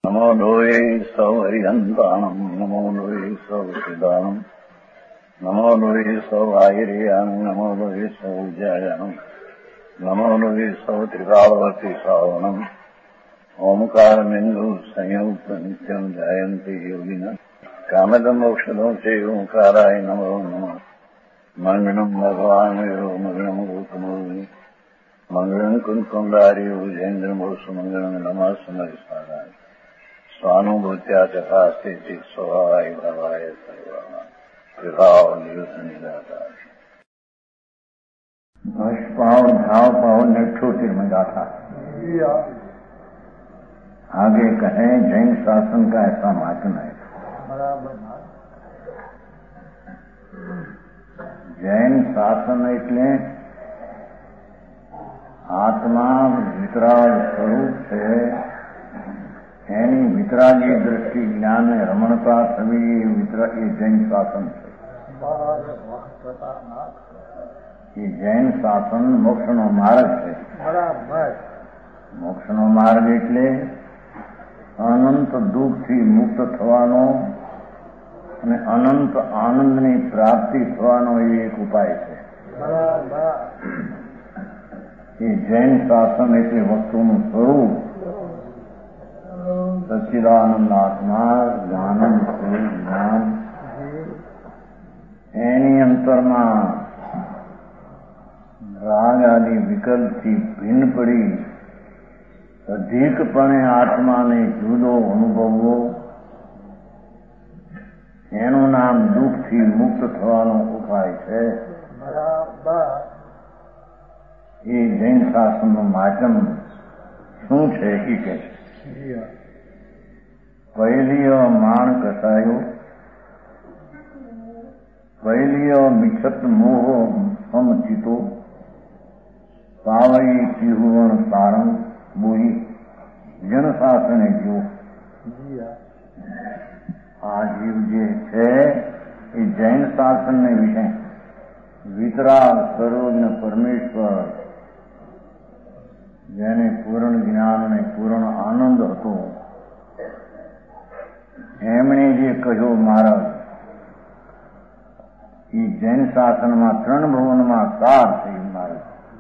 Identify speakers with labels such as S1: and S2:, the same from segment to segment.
S1: નમો લોહે સૌ હરિહંતાણમ નમો લોહે સૌ સિદાનમ નમો લોહે સૌ આયર્યાણમ નમો લોહે સૌ જયાણમ નમો લોહે સૌ ત્રિકાળવતી શ્રાવણમ ઓમકારમિંદુ સંયુક્ત નિત્યમ જાયંતિ યોગિના કામદમ મોક્ષદો છે ઓંકારાય નમો નમઃ મંગળમ ભગવાન વિરો મંગળમ ગૌતમોની મંગળમ કુંકુંડારી ઉજેન્દ્રમોષ મંગળમ નમઃ સમરિસારાય સ્વાનુભૂત્યા તથા સ્થિતિ સ્વભાવાય ભાવાય સર્વમાં વિભાવ નિયુદ્ધ નિરાકાર भाव भाव भाव निष्ठोतिर में गाथा आगे कहें जैन शासन का ऐसा महात्म है। जैन शासन એટલે આત્મા વિતરાગ સ્વરૂપ છે એની વિતરાગી દ્રષ્ટિ જ્ઞાન રમણતા થવી એ જૈન શાસન છે। એ જૈન શાસન મોક્ષનો માર્ગ છે। મોક્ષનો માર્ગ એટલે અનંત દુઃખથી મુક્ત થવાનો અને અનંત આનંદની પ્રાપ્તિ થવાનો એ એક ઉપાય છે। એ જૈન શાસન એટલે વસ્તુનું સ્વરૂપ સચ્ચિદાનંદ આત્મા જ્ઞાનંદ સ્વરૂપ જ્ઞાન એની અંતરમાં રાગ આદિ વિકલ્પથી ભિન્ન પડી અધિકપણે આત્માને જુદો અનુભવવો એનું નામ દુઃખથી મુક્ત થવાનો ઉપાય છે। એ જૈન શાસનનું માધ્યમ શું છે એ કહે છે। પહેલીય માણ કસાયો પહેલીય મિછત મોહ સમચિતો પાવઈ ત્રિભુવન સારંગ બોલી જન શાસને જો આ જીવ જે છે એ જૈન શાસનને વિશે વિતરાગ સર્વજ્ઞ પરમેશ્વર જેને પૂર્ણ જ્ઞાન અને પૂર્ણ આનંદ હતો એમણે જે કહ્યો માર્ગ એ જૈન શાસનમાં 3 ભુવનમાં સાર છે માર્ગ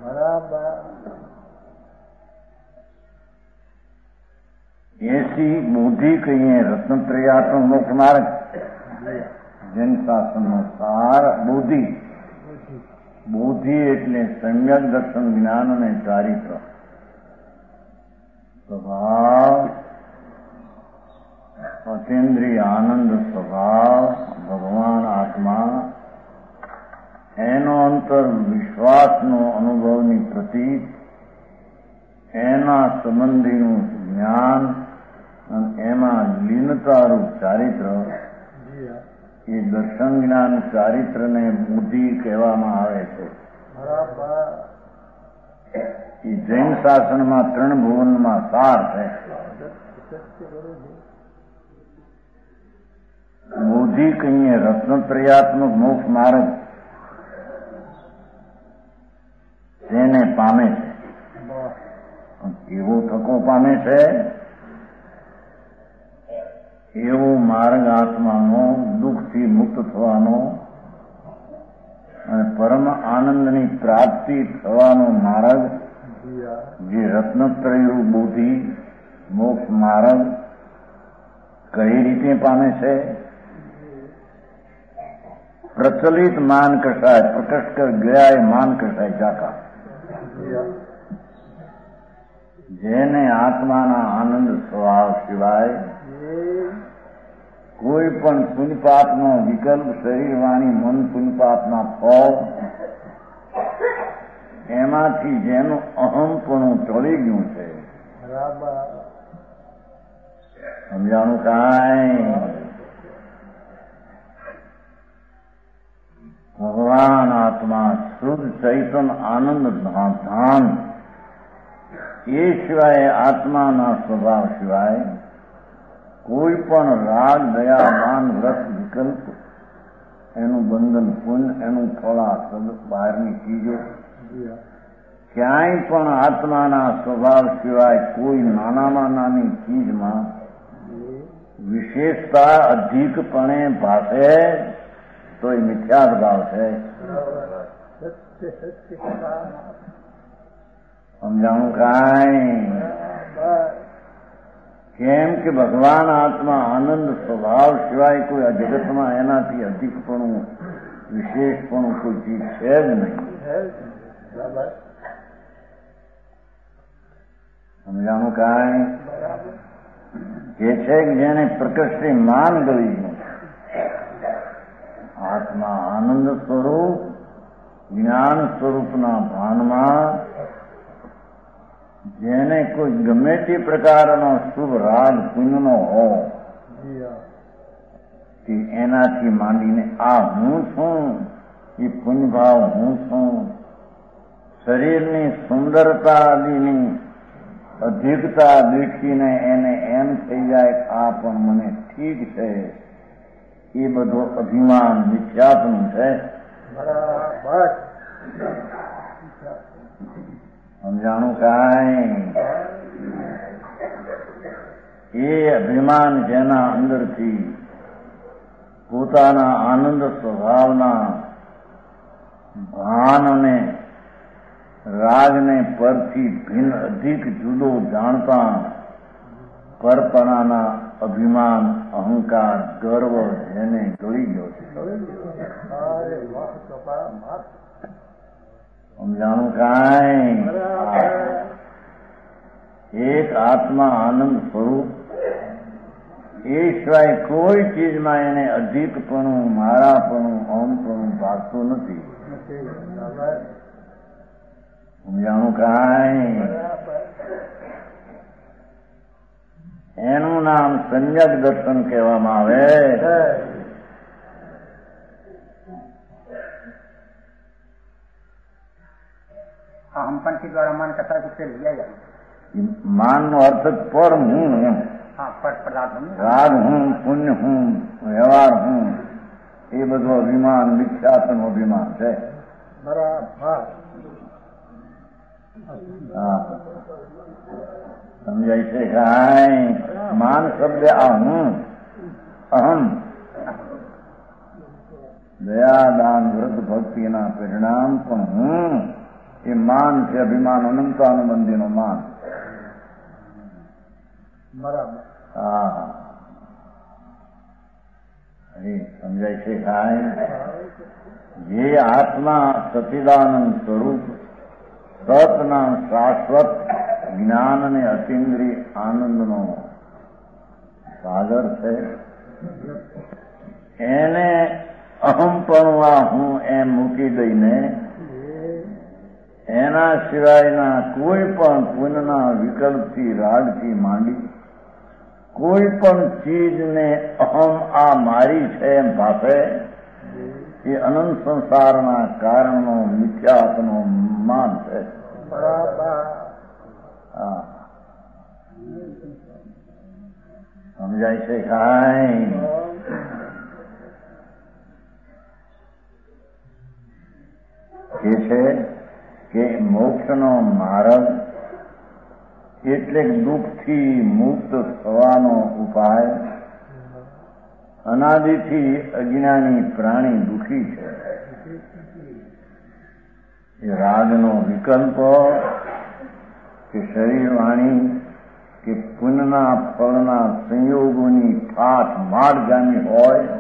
S1: એસી બુદ્ધિ કહીએ રત્નત્રયાત્મક મોક્ષ માર્ગ જૈન શાસનનો સાર બુદ્ધિ બુદ્ધિ એટલે સમ્યક દર્શન જ્ઞાન અને ચારિત્ર સ્વભાવ અતિન્દ્રિય આનંદ સ્વભાવ ભગવાન આત્મા એનો અંતર વિશ્વાસનો અનુભવની પ્રતીક એના સંબંધીનું જ્ઞાન અને એમાં લીનતારૂપ ચારિત્ર એ દર્શન જ્ઞાન ચારિત્રને બુદ્ધિ કહેવામાં આવે છે। એ જૈન શાસનમાં 3 ભુવનમાં સાર છે। બુદ્ધિ કહીએ રત્નત્રયાત્મક મોક્ષ માર્ગ તેને પામે છે। એવો થકો પામે છે એવો માર્ગ આત્માનો દુઃખથી મુક્ત થવાનો અને પરમ આનંદની પ્રાપ્તિ થવાનો માર્ગ જે રત્નત્રય બુદ્ધિ મોક્ષ માર્ગ કઈ રીતે પામે છે। પ્રચલિત માન કસાય પ્રકટ કર ગયા માન કસાય જાકા જેને આત્માના આનંદ સ્વભાવ સિવાય કોઈ પણ પુણ્યપાપનો વિકલ્પ શરીર વાણી મન પુણ્યપાપના ફળ એમાંથી જેનું અહમપણું ટળી ગયું છે સમજાણું કાંઈ ભગવાન આત્મા શુદ્ધ ચૈતન આનંદ ધામ એ સિવાય આત્માના સ્વભાવ સિવાય કોઈ પણ રાગ દયા માન વ્રત વિકલ્પ એનું બંધન પુણ્ય એનું ફળા બહારની ચીજો ક્યાંય પણ આત્માના સ્વભાવ સિવાય કોઈ નાનામાં નાની ચીજમાં વિશેષતા અધિકપણે ભાષે તો એ મિથ્યાત ભાવ છે. સમજાણું કાંઈ? કેમ કે ભગવાન આત્મા આનંદ સ્વભાવ સિવાય કોઈ જગતમાં એનાથી અધિકપણું વિશેષપણું કોઈ ચીજ છે જ નહીં. સમજાણું કાંઈ? જે છે કે જેને પ્રકૃષ્ટિ માન ગળી ગયું, આત્મા આનંદ સ્વરૂપ જ્ઞાન સ્વરૂપના ભાનમાં જેને કોઈ ગમે તે પ્રકારનો શુભ રાગ પુણ્યનો હોય તે એનાથી માંડીને આ હું છું એ પુણ્ય ભાવ હું છું. શરીરની સુંદરતા આદિની અધિકતા દેખીને એને એમ થઈ જાય આ પણ મને ઠીક છે. એ બધો અભિમાન મિથ્યાત્વનું છે. સમજાણું કાંઈ? એ અભિમાન જેના અંદરથી પોતાના આનંદ સ્વભાવના ભાન અને રાગને પરથી ભિન્ન અધિક જુદો જાણતા પરપણાના અભિમાન અહંકાર ગર્વ જેને ગળી ગયો છે. સમજાણું કાંઈ? એક આત્મા આનંદ સ્વરૂપ એ સિવાય કોઈ ચીજમાં એને અધિકપણું મારાપણું અહમપણું ભાગતું નથી. સમજાણું કાંઈ? એનું નામ સંયક દર્શન કહેવામાં આવે.
S2: હમપંથી દ્વારા માન કથા રૂપે લઈ જાય.
S1: માનનો અર્થ પર હું એમ. રાગ હું, પુણ્ય હું, વ્યવહાર હું, એ બધું અભિમાન મિથ્યાત્વનું અભિમાન છે.
S2: બરાબર.
S1: હા, સમજાય છે કાંઈ? માન શબ્દ આ હું અહમ દયા દાન વ્રત ભક્તિના પરિણામ પણ હું એ માન છે. અભિમાન અનંતાનુબંધીનો માન.
S2: બરાબર.
S1: હા, સમજાય છે કાંઈ? જે આત્મા સચિદાનંદ સ્વરૂપ સતના શાશ્વત જ્ઞાન અને અતિન્દ્રિય આનંદનો સાગર છે એને અહમપણું આ હું એમ મૂકી દઈને એના સિવાયના કોઈ પણ પુણ્યના વિકલ્પથી રાગથી માંડી કોઈ પણ ચીજને અહમ આ મારી છે એમ ભાષે એ અનંત સંસારના કારણનો મિથ્યાત્વનો માન છે. હા, સમજાય છે કાંઈ? એ છે કે મોક્ષનો માર્ગ એટલે દુઃખથી મુક્ત થવાનો ઉપાય. અનાદિથી અજ્ઞાની પ્રાણી દુઃખી છે. એ રાગનો વિકલ્પ કે શરીર વાણી કે પુણ્યના ફળના સંયોગોની ફાટ માર્ગામી હોય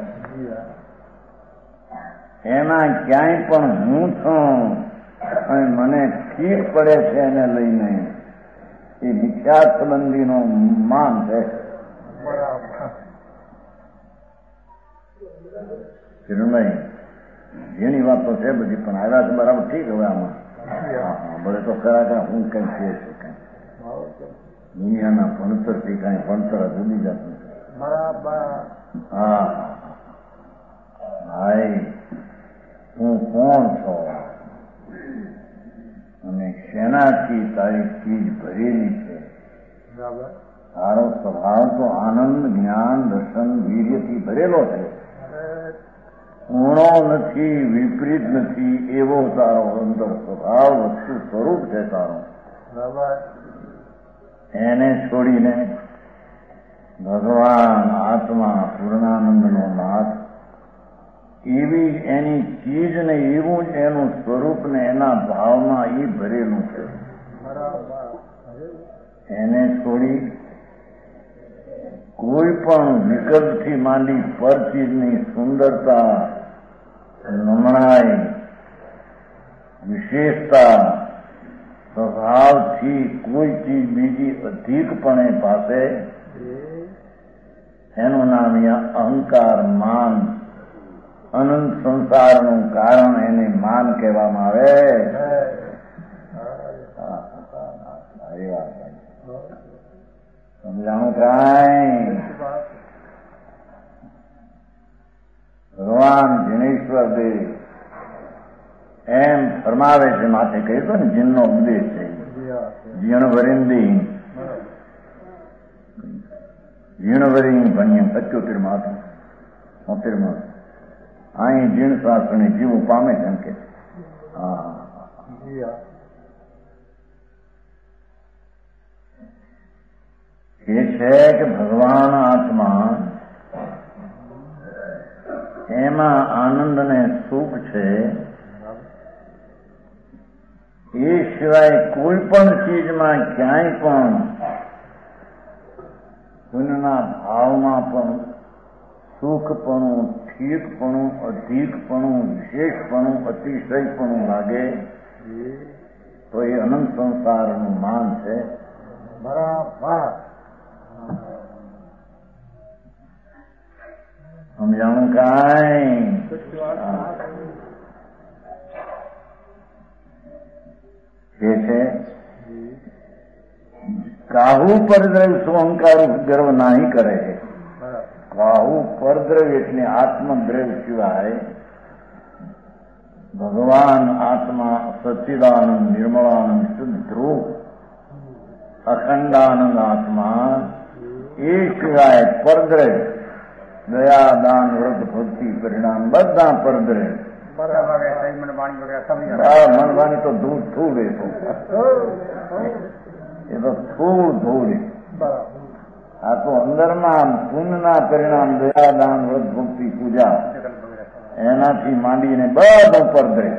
S1: એમાં ક્યાંય પણ હું છું અને મને ઠીક પડે છે એને લઈને એ મિથ્યા સંબંધીનો માન છે. કિરણભાઈ જેની વાત તો છે બધી પણ આવ્યા છે બરાબર ઠીક. હવે આમાં ભલે તો ખરા હું કઈ છે કઈ દુનિયાના ભણતરથી કઈ ભણતર જુદી જતું બરાબર. હા ભાઈ, હું કોણ છું અને શેનાથી તારી ચીજ ભરેલી છે? તારો સ્વભાવ તો આનંદ જ્ઞાન દર્શન વીર્યથી ભરેલો છે. ઊણો નથી, વિપરીત નથી, એવો તારો અંદર સ્વભાવ વસ્તુ સ્વરૂપ છે તારો. એને છોડીને ભગવાન આત્મા પૂર્ણાનંદનો નાથ એવી એની ચીજ ને એવું જ એનું સ્વરૂપ ને એના ભાવમાં એ ભરેલું છે. એને છોડી કોઈ પણ વિકલ્પથી માંડી પર ચીજની સુંદરતા, નમણાઈ, વિશેષતા, સ્વભાવથી કોઈ ચીજ બીજી અધિકપણે પાસે એનું નામ અહંકાર, માન, અનંત સંસારનું કારણ એને માન કહેવામાં આવે. સમજાણું કાંઈ? ભગવાન જીનેશ્વર દેવ એમ ફરમાવે છે. માથે કહ્યું તો ને જીનનો ઉપદેશ છે. જીણ વરિંદી ભણ્યમ 75 માં 70 માં અહીં જીણ શાસ્ત્રને જીવું પામે છે એમ કે. એ છે કે ભગવાન આત્મા એમાં આનંદ ને સુખ છે. એ સિવાય કોઈ પણ ચીજમાં ક્યાંય પણ પુણ્યના ભાવમાં પણ સુખપણું, ઠીકપણું, અધિકપણું, વિશેષપણું, અતિશયપણું લાગે તો એ અનંત સંસારનું માન છે. બરાબર સમજાણું કાંઈ? એ છે કાહુ પરદ્રવ્ય સ્વઅહંકાર ગર્વ નહીં કરે. કાહુ પરદ્રવ્ય એટલે આત્મદ્રવ્ય સિવાય ભગવાન આત્મા સચ્ચિદાનંદ, નિર્મળાનંદ, શુદ્ધ ધ્રુવ, અખંડાનંદ આત્મા એ સિવાય પરદ્રવ્ય દયા, દાન, વ્રત, ભક્તિ, પરિણામ બધા પરદ્રવ્ય. મનવાની તો ધૂળ ધૂળ એ તો ધૂળ ધૂળ. આ તો અંદરમાં પુણ્યના પરિણામ દયા, દાન, વ્રત, ભક્તિ, પૂજા એનાથી માંડીને બધું પરદ્રવ્ય.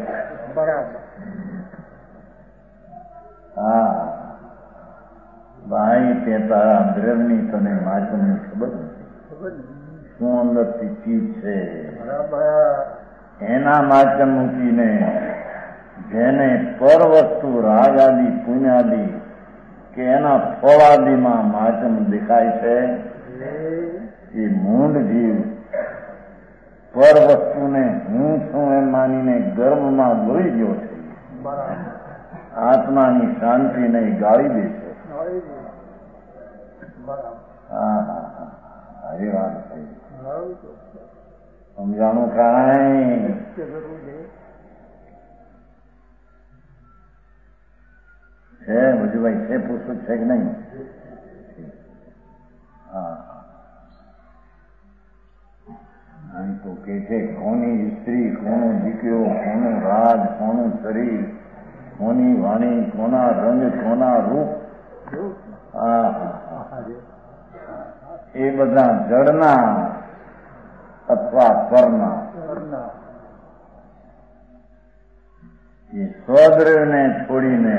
S1: હા ભાઈ, તે તારા દ્રવ્યની તને માચમની ખબર નથી શું અંદરથી ચીજ છે. એના માચમ મૂકીને જેને પર વસ્તુ રાગ આદિ, પુણ્યાદિ કે એના ફળાદિમાં માચમ દેખાય છે એ મૂંઢ જીવ પર વસ્તુને હું છું એમ માનીને ગર્ભમાં ગળી ગયો છે. આત્માની શાંતિ નહીં ગાળી દે છે. હા હા હા, એ વાત થઈ. સમજાણું કાંઈ? છે ભજુભાઈ? છે પૂછવું છે કે નહીં? હા અહીં તો કે છે કોની સ્ત્રી, કોનો દીકરો, કોનું રાજ, કોનું શરીર, કોની વાણી, કોના રંગ, કોના રૂપ. હા એ બધા જડના અથવા પરના. એ સ્વદ્રવ્યને છોડીને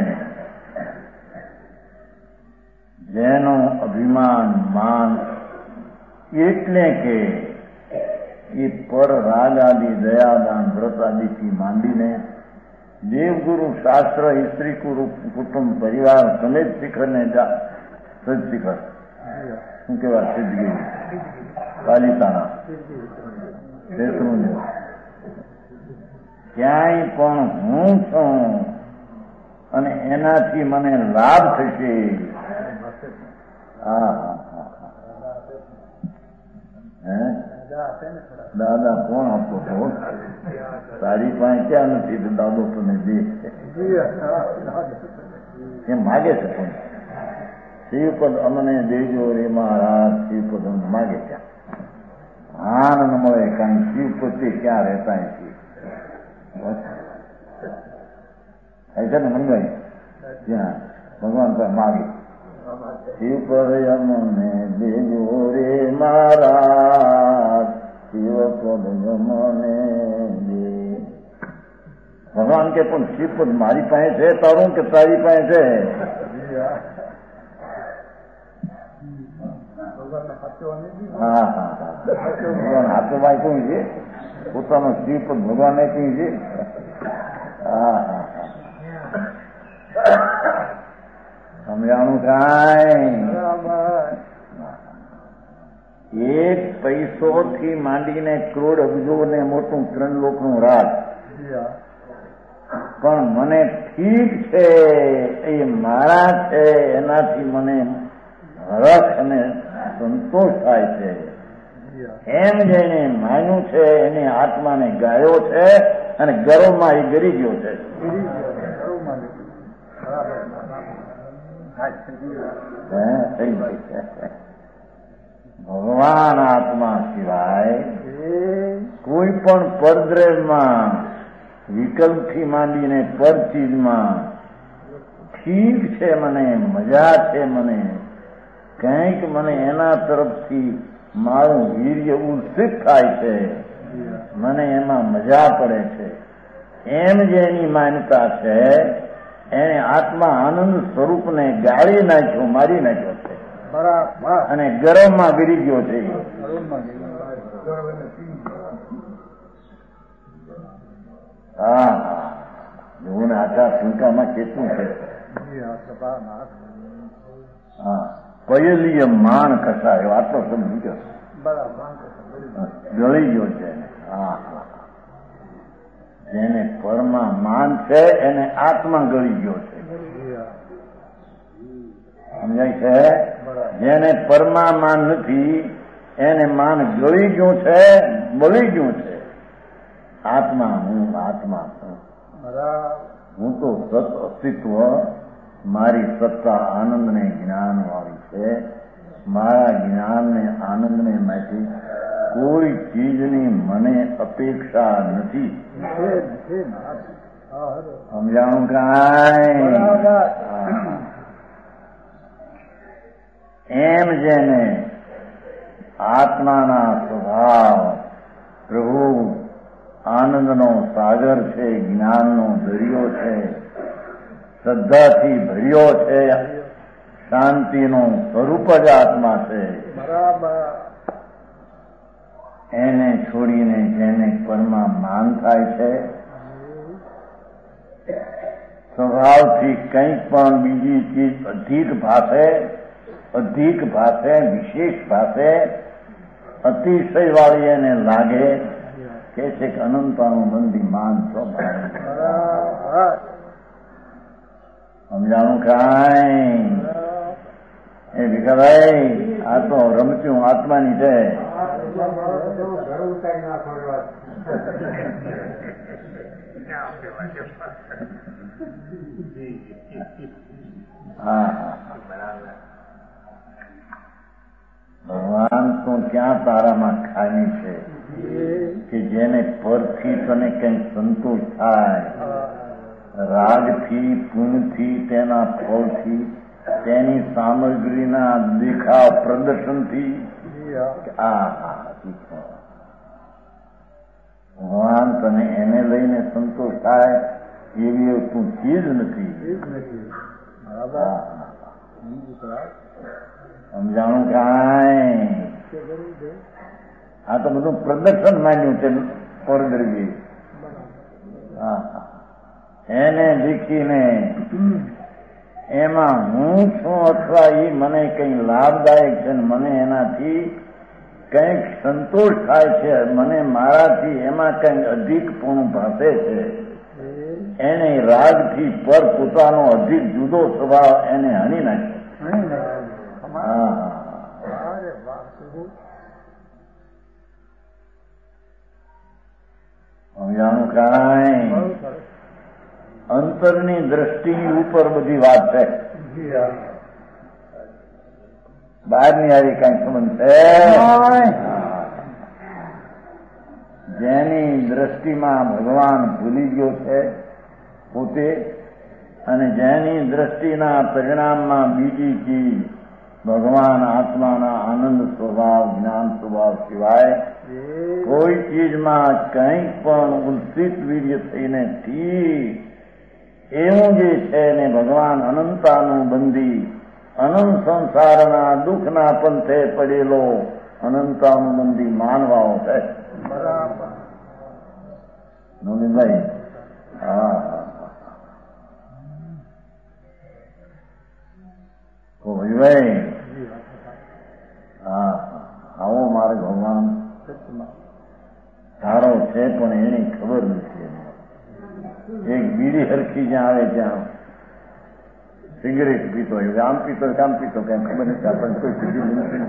S1: જેનું અભિમાન, માન એટલે કે એ પર રાગ આદિ, દયાદાન, વ્રત આદિથી માંડીને દેવગુરુ, શાસ્ત્ર, સ્ત્રી, કુટુંબ, પરિવાર સમેત શિખરને શિખર શું કેવાય? સિદ્ધગીરી, પાલિતાણા, ક્યાંય પણ હું છું અને એનાથી મને લાભ થશે. દાદા કોણ આપો છો? તારી પાસે ક્યાં નથી તો દાદો તને દે એમ માગે છે. પણ શિવપદ અમને દેજો રે મહારાજ, શિવપદ અમને માગે ત્યાં આનંદ મળે. કારણ શિવપતિ ક્યાં રહેતા છીએ છે ને મંગાઈ ત્યાં ભગવાન પાસે માગે. શિવપદ યમને દેજો રે મારા શિવપદ યમને દે. ભગવાન કે પણ શિવપદ મારી પાસે છે તારું કે તારી પાસે છે? હા હા હા ભગવાન હાથો વાંચ્યું છે પોતાનો શિવપદ ભગવાન આપ્યું છે. હા હા સમજાણું કાંઈ? એક પૈસો થી માંડીને કરોડ અબજો ને મોટું 3 લોકનું રાજ, પણ મને ઠીક છે એ મારા છે એનાથી મને હરખ અને સંતોષ થાય છે. એમ જેને માન્યું છે એને આત્માને ગાયો છે અને ગર્વમાં એ ગરી ગયો છે. ભગવાન આત્મા સિવાય કોઈ પણ પરદ્રવ્યમાં વિકલ્પથી માંડીને પર ચીજમાં ઠીક છે મને મજા છે મને કંઈક મને એના તરફથી મારું વીર્ય ઉત્સિત થાય છે મને એમાં મજા પડે છે એમ જેની માન્યતા છે એને આત્મા આનંદ સ્વરૂપને ગાળી નાખ્યો, મારી નાખ્યો છે અને ગરમમાં ગરી ગયો છે. હા એવું ને આખા ટૂંકામાં કેટલું છે. હા પયલીય માણ કસાયો આટલો શબ્દ ગયો ગળી ગયો છે. હા જેને પરમાં માન છે એને આત્મા ગળી ગયો છે. સમજાય છે? જેને પરમાં માન નથી એને માન ગળી ગયું છે, બળી ગયું છે. આત્મા હું આત્મા છું, હું તો સત અસ્તિત્વ, મારી સત્તા આનંદ ને જ્ઞાન વાળી છે. મારા જ્ઞાન ને આનંદ ને માંથી કોઈ ચીજની મને અપેક્ષા નથી. સમજાણું કાંઈ? એમ જેને આત્માના સ્વભાવ પ્રભુ આનંદનો સાગર છે, જ્ઞાનનો દરિયો છે, શ્રદ્ધાથી ભર્યો છે, શાંતિનું સ્વરૂપ જ આત્મા છે. એને છોડીને જેને પરમાં માન થાય છે, સ્વભાવથી કંઈક પણ બીજી ચીજ અધિક ભાષે વિશેષ ભાષે અતિશય વાળી એને લાગે કે છે કે અનંતાનું બંધી માન સ્વભાવ. સમજાણું કાંઈ? એ ભીખાભાઈ આ તો રમતું આત્માની છે. હા ભગવાન તો ક્યાં તારામાં ખામી છે કે જેને પરથી તને કંઈ સંતોષ થાય, રાગથી પુણ્યથી તેના ફળથી તેની સામગ્રીના દેખાવ પ્રદર્શનથી ભગવાન તને એને લઈને સંતોષ થાય એવી તું ચીજ નથી. સમજાણું કાંઈ? આ તો બધું પ્રદર્શન માંડ્યું છે પરદ્રવ્ય. એને દેખીને એમાં હું છું અથવા એ મને કંઈ લાભદાયક છે, મને એનાથી કંઈક સંતોષ થાય છે, મને મારાથી એમાં કંઈક અધિકપણું ભાસે છે, એને રાગથી પર પોતાનો અધિક જુદો સ્વભાવ એને હણી નાખ્યો. સમજાણું કાંઈ? અંતરની દ્રષ્ટિની ઉપર બધી વાત છે, બહારની આવી કઈ સંબંધ છે? જેની દ્રષ્ટિમાં ભગવાન ભૂલી ગયો છે પોતે અને જેની દ્રષ્ટિના પરિણામમાં બીજી ચીજ ભગવાન આત્માના આનંદ સ્વભાવ જ્ઞાન સ્વભાવ સિવાય કોઈ ચીજમાં કંઈક પણ ઉલ્સિત વીર્ય થઈને ઠીક એવું જે છે ને ભગવાન અનંતાનું બંધી અનંત સંસારના દુઃખના પંથે પડેલો અનંતાનું બંધી માનવાઓ છે.
S2: બરાબર.
S1: નોંધભાઈ, હા ભાઈ, હા આવો મારે ભગવાન સારો છે પણ એની ખબર નથી. એક બીડી હરખી જ્યાં આવે ત્યાં સિગરેટ પીતો હોય, આમ પીતો કામ પીતો કઈ ખબર નથી આપણને કોઈ સીધી નથી.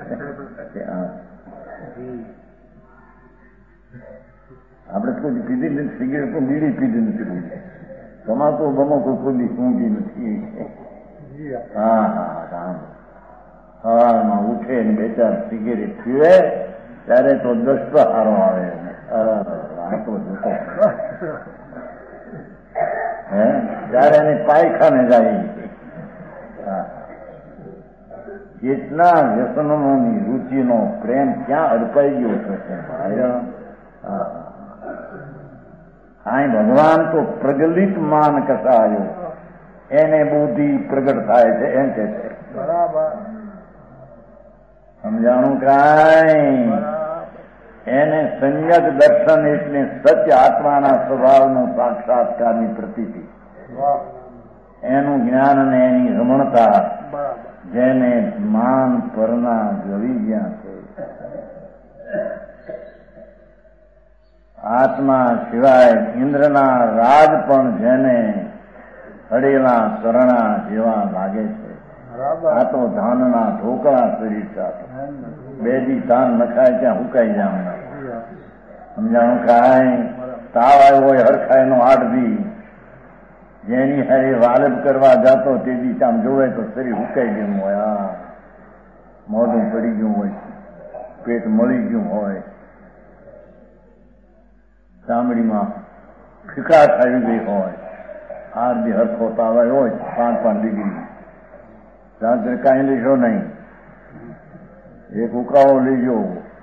S1: આપણે કોઈ પીધી નથી સિગરેટ, પણ બીડી પીધી નથી. તમાકુ બમકો કોઈ સૂંઘી નથી. હા હા કામ સવારમાં ઉઠે ને બે ચાર સિગરેટ પીવે ત્યારે તો દસ્તો સારો આવે. આટલો જોતો હે ત્યારે એને પાયખાને જાય. કેટલા વ્યસનોની રુચિનો પ્રેમ ક્યાં અડપાઈ ગયો છે. અહીં ભગવાન તો પ્રગલિત માન કસાયો એને બુદ્ધિ પ્રગટ થાય છે એમ કે છે.
S2: બરાબર.
S1: સમજાણું કાંઈ? એને સંયત દર્શન એટલે સત્ય આત્માના સ્વભાવનો સાક્ષાત્કારની પ્રતીતિ, એનું જ્ઞાન અને એની રમણતા જેને માન પરના ગળી ગયા છે. આત્મા સિવાય ઇન્દ્રના રાજ પણ જેને હડેલા કરણા જેવા લાગે છે. આ તો ધાનના ઢોકળા શરીર સાથે બેદી ધાન નખાય ત્યાં હુકાઈ જવાના. સમજાણું કાંઈ? તાવ આવ્યો હોય હરખાઈનો 8 દી, જેની હારે વાલબ કરવા જતો તે દી આમ જોવે તો શરીર હુકાઈ ગયું હોય, મોઢું પડી ગયું હોય, પેટ મળી ગયું હોય, ચામડીમાં ફિકાશ આવી ગઈ હોય, 8 દી હરખો તાવ આવ્યો હોય 5 ડિગ્રી, રાત્રે કાંઈ લેશો નહીં, એક ઉકાળો લેજો.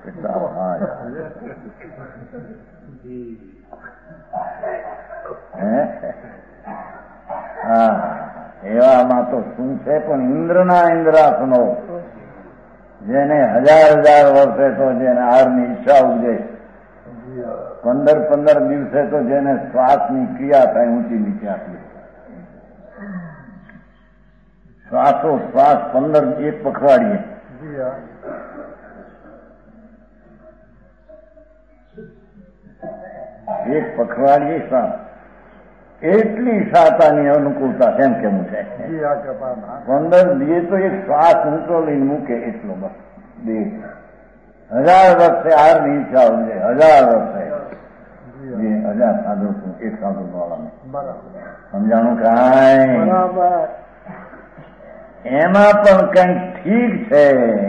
S1: એવામાં તો શું છે? પણ ઇન્દ્રના ઇન્દ્રાસનો જેને 1000 વર્ષે તો જેને હારની ઈચ્છા ઉપજે, 15 દિવસે તો જેને શ્વાસની ક્રિયા થાય ઊંચી નીચે આપી, શ્વાસોશ્વાસ 15 એક પખવાડીએ. એક પખવાડીએ શ્વાસ, એટલી સાતાની અનુકૂળતા કેમ કેમ છે. 15 દીએ તો એક શ્વાસ ઊંચો લઈને મૂકે એટલો બસ. 1000 વર્ષે હારની ઈચ્છા હોય, 1000 વર્ષે 1000 સાધુ એક સાધુ વાળાને. સમજાણું કાંઈ? એમાં પણ કંઈક ઠીક છે.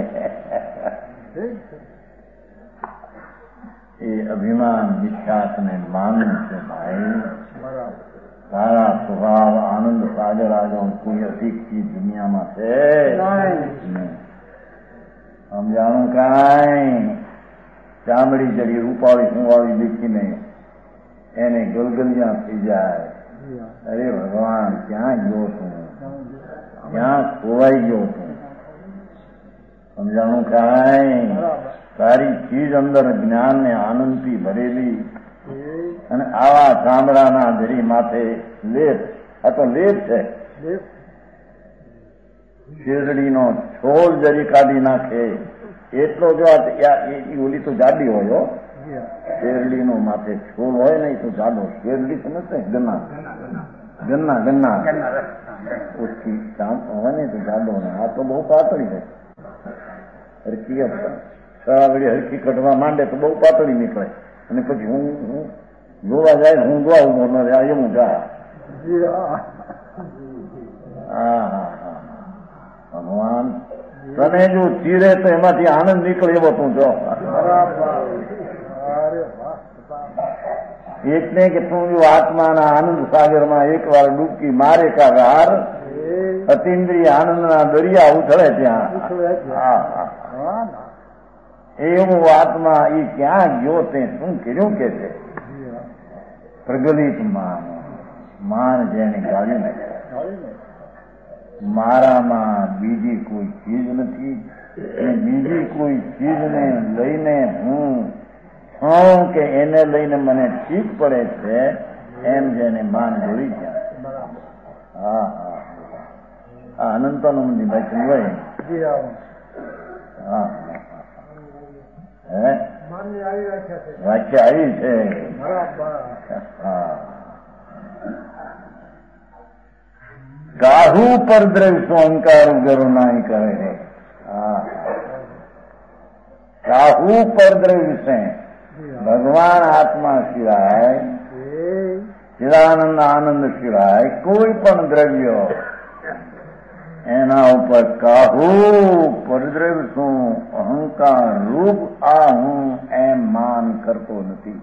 S1: એ અભિમાન વિખ્યાતને માનવું છે ભાઈ. સારા સ્વભાવ આનંદ સાગર આગળ કોઈ અધિક ચીજ દુનિયામાં છે. સમજાણું કાંઈ? ચામડી જરી રૂપાળી સુવાળી દેખીને એને ગલગલિયા થઈ જાય. અરે ભગવાન ક્યાં ગયો છું, ક્યાં ખોવાઈ ગયો છું. સમજાણું કાંઈ? સારી ચીજ અંદર જ્ઞાન ને આનંદથી ભરેલી અને આવા ચામડાના જરી માથે લેપ, આ તો લેપ છે. શેરડીનો છોલ જરી કાઢી નાખે એટલો જો ઓલી તો જાડી હોય, શેરડીનો માથે છોલ હોય ને તો જાડો, શેરડી તો નથી ગન્ના ગન્ના ગન્ના ઓછી હોય ને તો જાડો ને, આ તો બહુ પાતળી છે. હરકી છાવડી હરકી કઢવા માંડે તો બહુ પાતળી નીકળે અને પછી હું જોવા જાય, હું જોવા ઉભો ન રહે એમ જા. ભગવાન તને જો ચીરે તો એમાંથી આનંદ નીકળે એવો તું જો. એટલે કે તું જો આત્માના આનંદ સાગરમાં એકવાર ડૂબકી મારે કાગાર અતિન્દ્રિય આનંદના દરિયા ઉથળે ત્યાં એવું આત્મા એ ક્યાં ગયો તે શું કર્યું કે છે પ્રગલિત માન જેને ગાળી નાખ્યા મારામાં બીજી કોઈ ચીજ નથી બીજી કોઈ ચીજને લઈને હું છું કે એને લઈને મને ઠીક પડે છે એમ જેને માન ગળી ગયા હા હા હા અનંતનું મંદિર ભાઈ હોય હા હે વાક્ય આવી છે હા કાહુ પર દ્રવ્ય અહંકાર ગરુ નાઈ કરે હા કાહુ પર દ્રવ્ય છે ભગવાન આત્મા સિવાય ચિદાનંદ આનંદ સિવાય કોઈ પણ દ્રવ્ય એના ઉપર કાહુ પરદ્રવ્ય શું અહંકાર રૂપ આ હું એમ માન કરતો નથી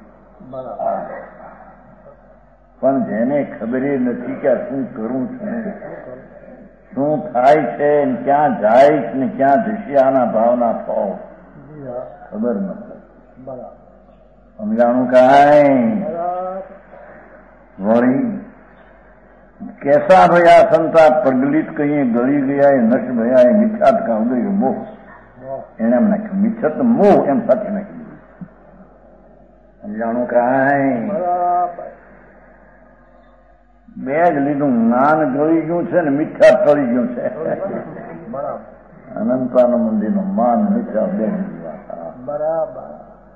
S1: પણ જેને ખબર નથી કે શું કરું છું શું થાય છે ક્યાં જાય છે ને ક્યાં જશે આના ભાવના ભાવ ખબર નથી સમજાણું કાંઈ વળી कैसा भया संता प्रगलित कहिए गली गया है नश भया है मिथ्यात का उदय मोह એને એમ નાખ્યું મિથ્યત મોહ એમ સાથે નાખ્યું સમજાણું કાંઈ બે જ લીધું જ્ઞાન ગળી ગયું છે ને મિથ્યા ટળી ગયું છે અનંતાનું મંદિરનું માન મિથ્યા બે બરાબર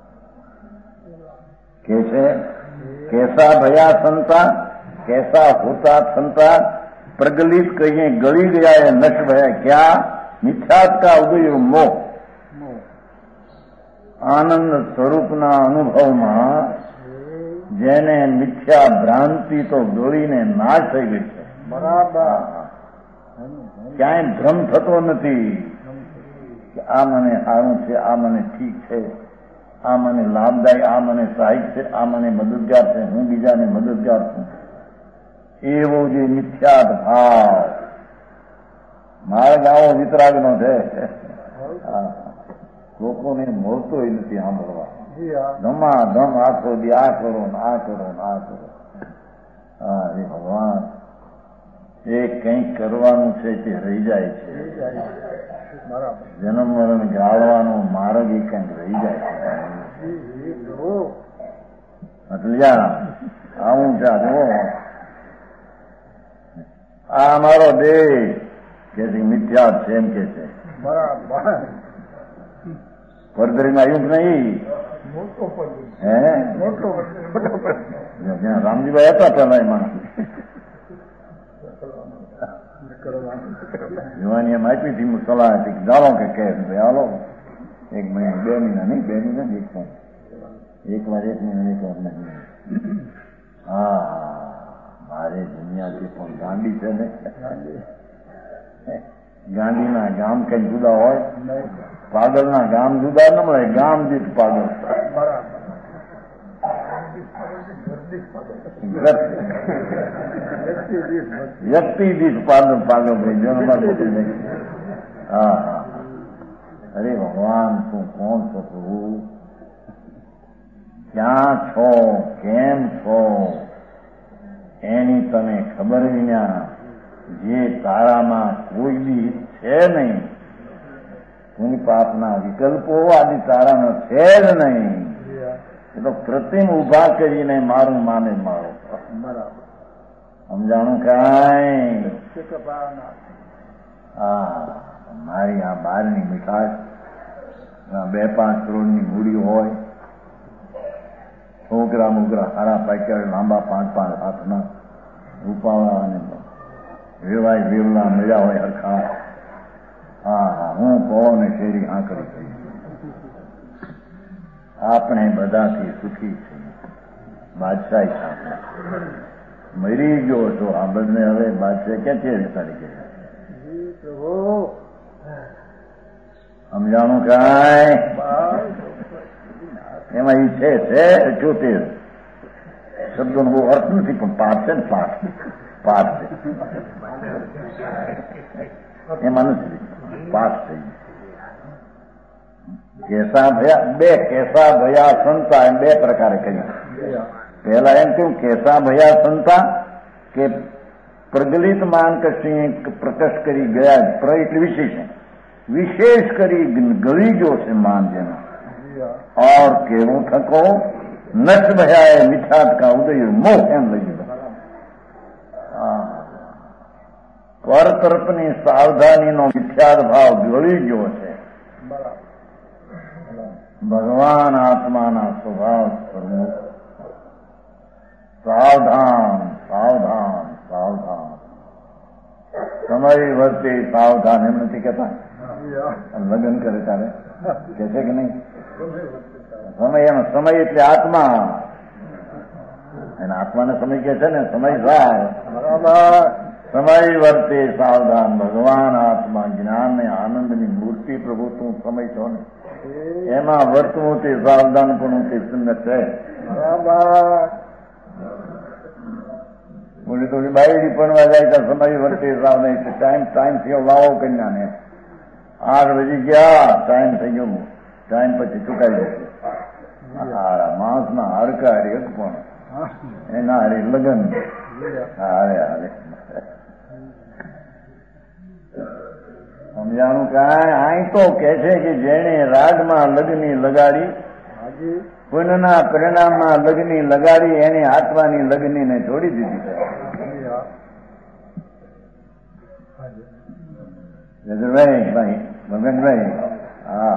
S1: કે છે कैसा भया संता कैसा होता संता प्रगलित कहिए गली गया है नष्ट भया क्या मिथ्यात का उदय मोह आनंद સ્વરૂપના અનુભવમાં જેને મિથ્યા ભ્રાંતિ તો ગળીને નાશ થઈ ગઈ છે બરાબર ક્યાંય ભ્રમ થતો નથી કે આ મને સારું છે આ મને ઠીક છે આ મને લાભદાયી આ મને સહાયક છે આ મને મદદગાર છે હું બીજાને મદદગાર છું એવો જે મિથ્યાત ભાવ મારા ગાવો વિતરાગનો છે લોકોને મળતો નથી સાંભળવા ધમા ધમ આખો દી આ કરો ને આ કરો ને આ કરો હા એ ભગવાન એ કંઈક કરવાનું છે તે રહી જાય છે જન્મ મરણ ગાળવાનો માર્ગ એ કંઈક રહી જાય છે એટલે આવું છે જુઓ આ અમારો દેશ કે મિથ્યા છે એમ કે છે પરદરીમાં આવ્યું કે નહીં હે રામજીભાઈ હતા પેલા એમાં યુવાની એમ આપી હતી હું સલાહ હતી કે ચાલો કે ભાઈ હાલો 1 મહિના 2 મહિના નહીં 2 મહિના જ એક વાર 1 મહિના 1 વાર નહીં હા મારે દુનિયાથી પણ ગાંડી છે ને ગાંડીના ગામ કઈ જુદા હોય પાગલના ગામ જુદા ન મળે ગામ દીઠ પાગલ વ્યક્તિ દીઠ પાગલ પાગલ ભાઈ જન્મ હા હા અરે ભગવાન તું કોણ છો તું ક્યાં છો કેમ છો એની તને ખબર વિના જે તારામાં કોઈ બી છે નહીં કોઈ પાપના વિકલ્પો આદિ તારામાં છે જ નહીં એ તો કૃત્રિમ ઉભા કરીને મારું માને મારો બરાબર સમજાણું કાંઈ હા મારી આ બહારની મીઠાશ 2-5 કરોડની મૂડી હોય છોકરા મોકરા હારા પાક્યા લાંબા 5-5 હાથના રૂપાળા અને વેવાય વેવલા મળ્યા હોય હરખા હા હા હું કહો ને શેરી આંકડી થઈ આપણે બધાથી સુખી છીએ બાદશાહી સાથે મરી ગયો છો આ બધને હવે બાદશાહ ક્યાંથી વિચારી ગયા સમજાણું કાંઈ એમાં ઈ છે 78 શબ્દોનો બહુ અર્થ નથી, પણ પાઠ છે ને, પાઠ છે એમાં નથી, પાઠ થઈ કેસા ભયા. બે કેસા ભયા સંતા એમ બે પ્રકારે કહ્યું. પહેલા એમ કહ્યું કેસા ભયા સંતા કે પ્રગલિત માન કશી પ્રકટ કરી ગયા. પ્ર એટલે વિશેષ કરી ગળી ગયો છે માન જેનો. और કેવું થકો નટ ભયા મિથાત કા ઉદય મોહ એમ લઈ ગયો. પર તરફની સાવધાનીનો મિથ્યાદ ભાવ ગળી ગયો છે. ભગવાન આત્માના સ્વભાવ પ્રમુખ. સાવધાન સાવધાન સાવધાન. સમય વર્તે સાવધાન એમ નથી કહેતા? લગ્ન કરે ત્યારે કે છે કે નહીં? સમય એનો સમય એટલે આત્મા. એના આત્માને સમય કે છે ને, સમય સાર. સમય વર્તે સાવધાન. ભગવાન આત્મા જ્ઞાન ને આનંદની મૂર્તિ પ્રભુ તું સમય છો ને, એમાં વર્તવું તે સાવધાન પણ તે સુંદર છે. બોલી તો બાયડી ભણવા જાય તો સમય વર્તે સાવધાન. ટાઈમ થયો લાવો કન્યાને. 8 વાગી ગયા, ટાઈમ થઈ ગયો, ટાઈમ પછી ચુકાઈ જશે. માણસના હાડકા હારી એક પણ એના હારી લગ્ન. હારે હારે સમજાણું કાંઈ. અહીં તો કે છે કે જેણે રાગમાં લગ્ની લગાડી, પુણ્યના પરિણામમાં લગ્ની લગાડી, એને આત્માની લગ્નીને છોડી દીધી છે. ભાઈ મગનભાઈ, હા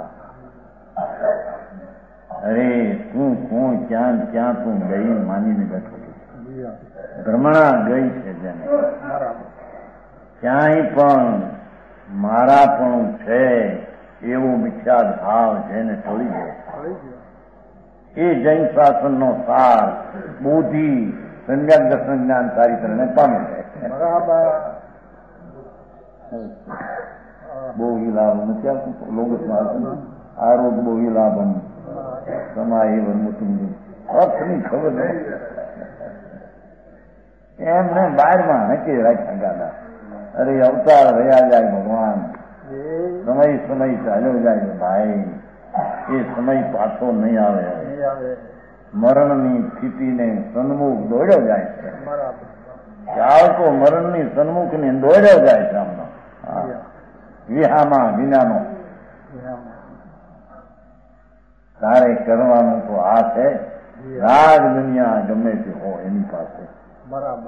S1: અરે તું કોણ, ક્યાં ક્યાં તું ગઈ માનીને બેઠો. ભ્રમણા ગઈ છે જેને. ક્યાંય પણ મારા પણ છે એવો મિથ્યાદ ભાવ જેને છોડી ગયો, એ જૈન શાસનનો સાર બુદ્ધિ સંજ્ઞાન દર્શન જ્ઞાન ચારિત્રને પામે છે. ભોગી લાભમ નથી લોગસમાં આરોગ ભોગી લાભમ સમાય વર્મુતું અર્થની ખબર નહીં. એમને બહારમાં નક્કી રાખ્યા ગાડા. અરે અવતાર રહ્યા જાય ભગવાન, સમય ચાલ્યો જાય ભાઈ, એ સમય પાછો નહીં આવે. મરણની સ્થિતિને સન્મુખ દોડ્યો જાય છે. ચાલતો મરણની સન્મુખ ને દોડ્યો જાય છે. આમનો વિહામાં વિનાનો તારે કરવાનું તો આ છે. રાગ દુનિયા ગમે તે હો એની પાસે. બરાબર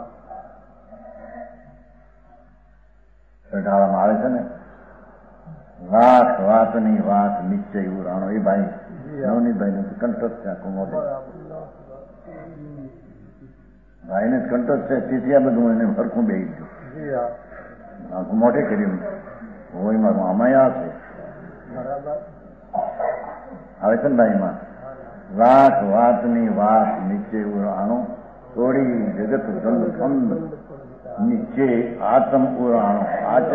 S1: ઘટાડામાં આવે છે ને, લાખ વાતની વાત નિશ્ચય ઉરાણો. એ ભાઈ નવનીતભાઈ ને કંટક છે આખું મોટે. ભાઈ ને કંટક છે તેથી આ બધું એને હરખું બેસી ગયું, આખું મોટે કર્યું. હોય મારું અમાયા છે આવે છે ને ભાઈમાં. લાખ વાતની વાત નિશ્ચય ઉરાણો, થોડી જગત ગંધ ગંધ નીચે આચમ ઉરાણો.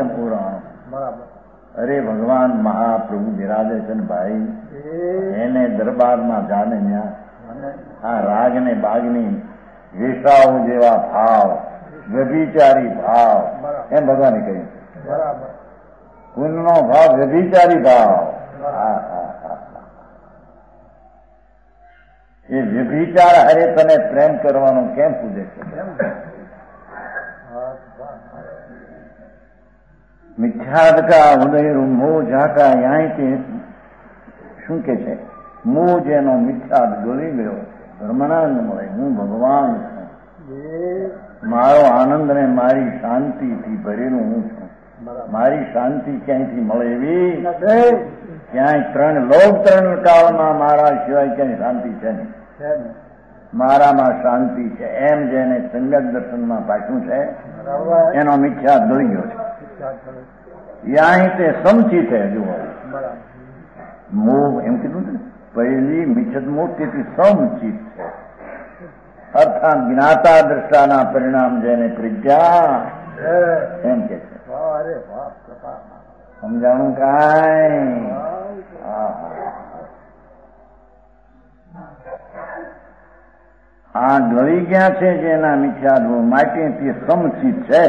S1: અરે ભગવાન મહાપ્રભુ બિરાજે છે ને ભાઈ, એને દરબારમાં જાને ન્યા આ રાગ ને બાગની વેશાઓ જેવા ભાવ, વ્યભિચારી ભાવ, એમ ભગવાને કહ્યું. કુંજનો ભાવ વ્યભિચારી ભાવ. એ વ્યભિચાર હરે તને પ્રેમ કરવાનો કેમ પૂજે છે? મિથ્યાદકા ઉદય મોહ ઝાકા. યાંથી શું કે છે? મોહ જેનો મિથ્યાદ ગળી ગયો, ભ્રમણા ન મળે. હું ભગવાન છું, મારો આનંદ ને મારી શાંતિથી ભરેલું હું છું. મારી શાંતિ ક્યાંયથી મળે એવી ક્યાંય ત્રણ કાળમાં મારા સિવાય ક્યાંય શાંતિ છે નહીં. મારામાં શાંતિ છે એમ જેને સંગત દર્શનમાં પાછું છે એનો મિથ્યાદ ગળી ગયો છે. યાં તે સમચી છે. જુઓ, મોહ એમ કીધું ને, પહેલી મિથ્યદ મોહ તેથી સમચિત છે. અર્થાત જ્ઞાતા દ્રષ્ટાના પરિણામ જેને પ્રજ્ઞા એમ કે છે. સમજાણું કાંઈ? આ ગળી ગયા છે જેના મિથ્યાત્વ માટેથી સમચિત છે.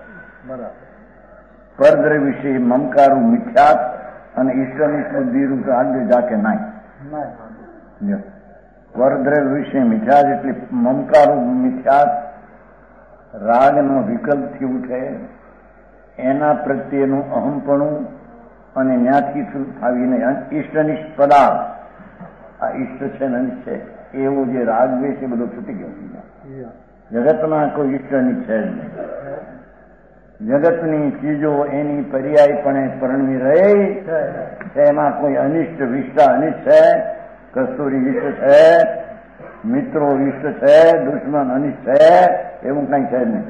S1: પરદ્રવ્ય વિશે મમકારું મિથ્યાત અને ઈશ્વરની બુદ્ધિરૂપ આગળ જાકે નાય. પરદ્રવ્ય વિશે મિથ્યાત એટલે મમકારું મિથ્યાત રાગનો વિકલ્પથી ઉઠે એના પ્રત્યેનું અહમપણું અને ત્યાંથી આવીને ઈષ્ટનિષ્ઠ પદાર્થ આ ઈષ્ટ છે ને અનિષ્ટ છે એવો જે રાગ દ્વેષ છે બધો છૂટી ગયો. જગતમાં કોઈ ઈષ્ટનિષ્ઠ છે જ નહીં. જગતની ચીજો એની પર્યાયપણે પરણવી રહી એમાં કોઈ અનિષ્ટ વિષ્ટા અનિષ્ટ છે, કસ્તુરી ઈષ્ટ છે, મિત્રો ઈષ્ટ છે, દુશ્મન અનિષ્ટ છે એવું કઈ છે જ નહીં.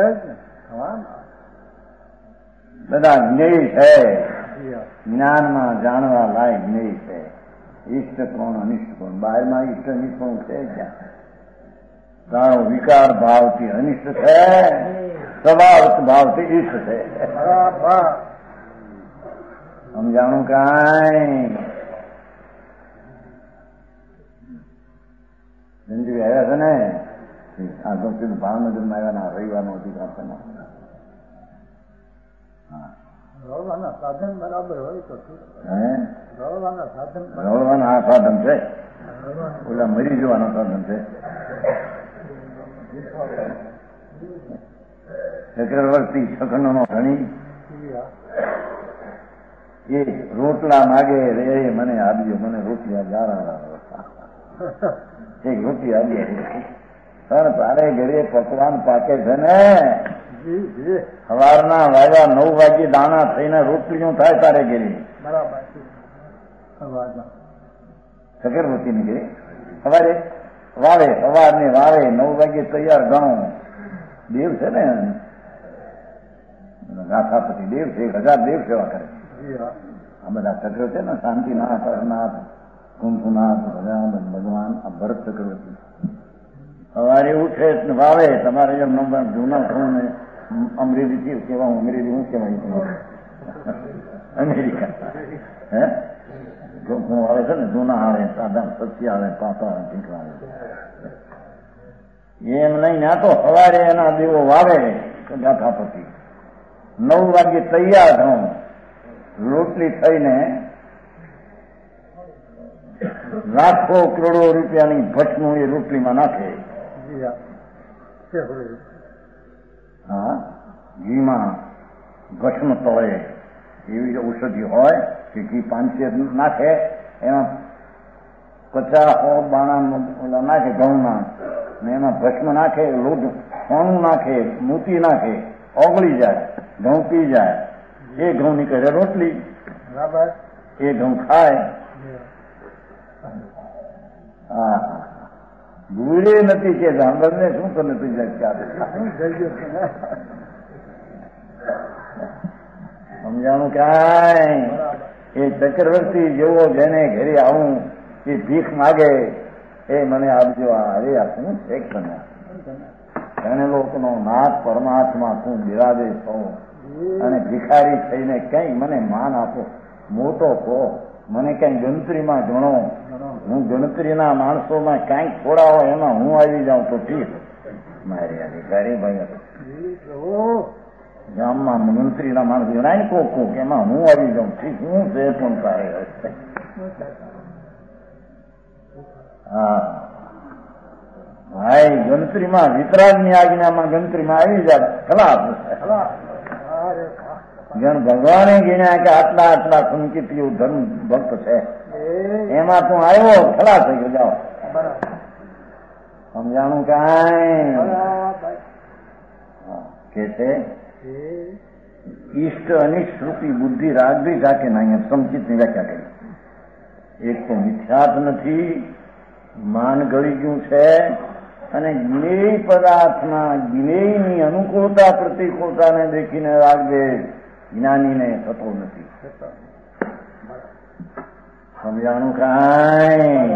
S1: બધા જ્ઞેય છે, જ્ઞાનમાં જાણવા લાયક જ્ઞેય છે. ઈષ્ટ કોણ અનિષ્ટ કોણ બહારમાં ઈષ્ટ અનિષ્ટ કોણ છે ક્યાં? તારો વિકાર ભાવથી અનિષ્ટ છે, સ્વભાવ ભાવથી ઈષ્ટ છે. સમજાણું કાંઈ? જંજવી આવ્યા છે ને આ તો સીધું ભાવનગરમાં આવ્યા ના રવિવારનો અધિકાર છે.
S2: રળવાના સાધન બરાબર હોય તો રળવાના સાધન
S1: રળવાના આ સાધન છે, ઓલા મરી જવાના સાધન છે. ચક્રવર્તી છખંડનો ધણી એ રોટલા માગે રે મને આપજો, મને રોટલી જારા એક રોટલી આપજો. પણ તારે ઘરે પકવાન પાકે છે ને સવારના વાગ્યા 9 વાગે દાણા થઈને રોટલીઓ થાય તારે ઘેરી ચક્રવર્તી ની ઘેરી સવારે વાવે સવારને વાવે 9 વાગે તૈયાર ઘણું દેવ છે ને ગાથાપતિ દેવ છે, 1000 દેવ સેવા કરે. આ બધા ચક્ર છે ને શાંતિનાથ, હરનાથ, કુંભનાથ ભગવાન આ ભરત ચક્રવર્તી સવારે ઉઠે વાવે. તમારે જેમ નંબર જૂના થવું ને અમરેલી કેવા અમરેલી હું કેવાય અમેરિકા હે આવે છે ને જૂના આવે સાદા સસ્તી આવે પાપા આવે ટીકડા આવે એમ નહીં. ના તો સવારે એના દેવો વાવે ગાથાપતિ 9 વાગે તૈયાર થવું રોટલી થઈને લાખો કરોડો રૂપિયાની ભસ્મ એ રોટલીમાં નાખે. હા, ઘીમાં ભસ્મ તળે એવી ઔષધિ હોય કે ઘી 500 નાખે એમાં 50 બાણા નાખે ઘઉંના ને એમાં ભસ્મ નાખે, લોટ સોનું નાખે, મોતી નાખે, ઓગળી જાય, ઘઉં પી જાય. એ ઘઉં નીકળે રોટલી. એ ઘઉં ખાય. હા, ભૂલે નથી કે સાંભળને શું તને થઈ જાય સમજાણું કાંઈ? એ ચક્રવર્તી જેવો જેને ઘરે આવું એ ભીખ માગે એ મને આપજો. અરે આ શું છે તમે એને લોકોનો નાથ પરમાત્મા તું બિરાજે છો અને ભિખારી થઈને કઈ મને માન આપો, મોટો કહો, મને કઈ ગણતરીમાં ગણો. હું ગણતરીના માણસોમાં ક્યાંક થોડા હોય એમાં હું આવી જાઉં તો ઠીક. મારી આ ભિખારી ભાઈ ગામમાં ગણતરીના માણસો જણાય કોક એમાં હું આવી જાઉં ઠીક. હું છે પણ તારે હા ભાઈ ગણતરીમાં વિતરાગની આજ્ઞામાં ગણતરીમાં આવી જાય ખલાસ. જણ ભગવાને ગણ્યા કે આટલા આટલા સંકિતિઓ ધર્મ ભક્ત છે એમાં તું આવ્યો ખલાસ થઈ ગયો. જાઓ સમજાણું કાંઈ? કે છે ઈષ્ટ અનિષ્ટ રૂપી બુદ્ધિ રાગવી જાકે નહીં. સમચિતની વ્યાખ્યા કરી. એક તો મિથ્યાત નથી, માન ગળી ગયું છે અને જ્ઞેય પદાર્થના જ્ઞેયની અનુકૂળતા પ્રતિકૂળતાને દેખીને રાગવે જ્ઞાનીને થતો નથી. સમજાણું કાંઈ?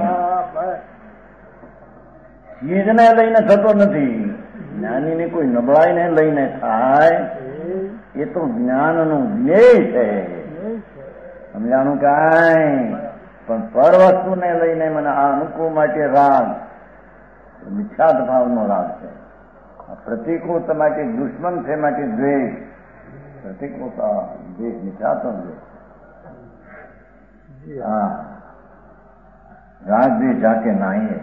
S1: ચીજને લઈને થતો નથી. જ્ઞાનીને કોઈ નબળાઈને લઈને થાય એ તો જ્ઞાનનું જ્ઞેય છે. સમજાણું કાંઈ? પણ પર વસ્તુને લઈને મને આ અનુકૂળ માટે રાગ મિથ્યાત ભાવનો રાગ છે. પ્રતિકૂળતા માટે દુશ્મન છે, માટે દ્વેષ. પ્રતિકૂળતા દ્વેષ મિથ્યાત્વ દ્વેષ. હા, રાગ દ્વેષ જાકે નાહીએ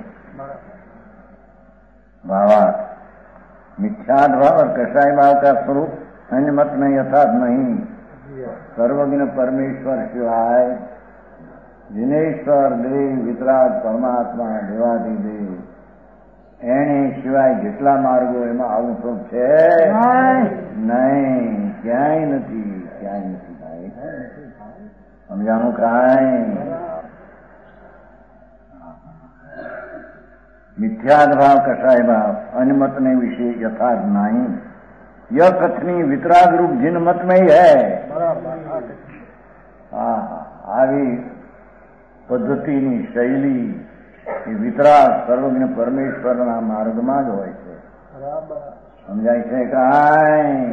S1: भावार्थ. मिथ्यात भाव और कषाय भाव का स्वरूप अन्य मत में यथार्थ नहीं. सर्वज्ञ परमेश्वर शिवाय जिनेश्वर देव वितराग परमात्मा देवाधिदेव એને સિવાય જેટલા માર્ગો એમાં આવું સ્વરૂપ છે નહીં, ક્યાંય નથી, ક્યાંય નથી ભાઈ. સમજાણું કાંઈ? મિથ્યાદ ભાવ કષાય ભાવ અનમત ને વિશે યથાર્થ નહીં. યહ કથની વિતરાગ રૂપ જીન મત में है. હા, આવી પદ્ધતિની શૈલી એ વિતરાગ સર્વજ્ઞ પરમેશ્વરના માર્ગમાં જ હોય છે. સમજાય છે કાંઈ?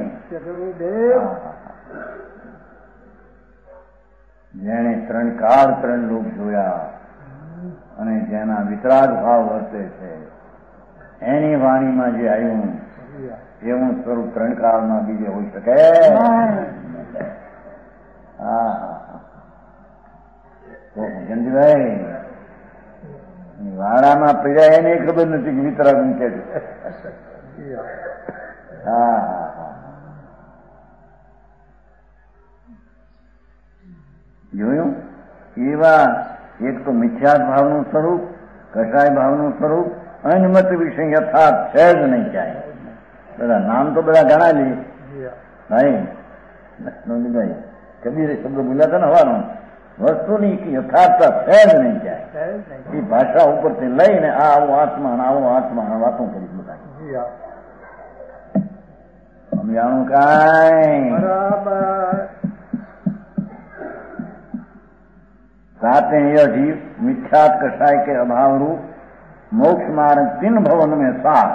S1: જેણે ત્રણ કાળ ત્રણ લોક જોયા અને જેના વિતરાગ ભાવ વર્તે છે એની વાણીમાં જે આવ્યું એવું સ્વરૂપ ત્રણ કાળમાં બીજે હોઈ શકે? હા, જયંતિભાઈ વાડામાં પીડ્યા એને ખબર નથી કે વિતરાગ મૂકે છે. હા, જોયું? એવા એક તો મિથ્યાત ભાવનું સ્વરૂપ, કષાય ભાવનું સ્વરૂપ, અનમત વિશે યથાર્થ છે જ નહીં ક્યાંય. બધા નામ તો બધા ઘણા લે ભાઈ. નોંધભાઈ કબીરે શબ્દ બોલ્યા હતા ને હવાનો, વસ્તુની યથાર્થતા છે જ નહીં ક્યાંય. એ ભાષા ઉપરથી લઈને આ આવો આત્મા આવો આત્મા વાતો કરી બધા. સમજાણું કાંઈ? साते यह जीव मिथ्यात कषाय के अभाव रूप मोक्ष मार्ग 3 भवन में सार.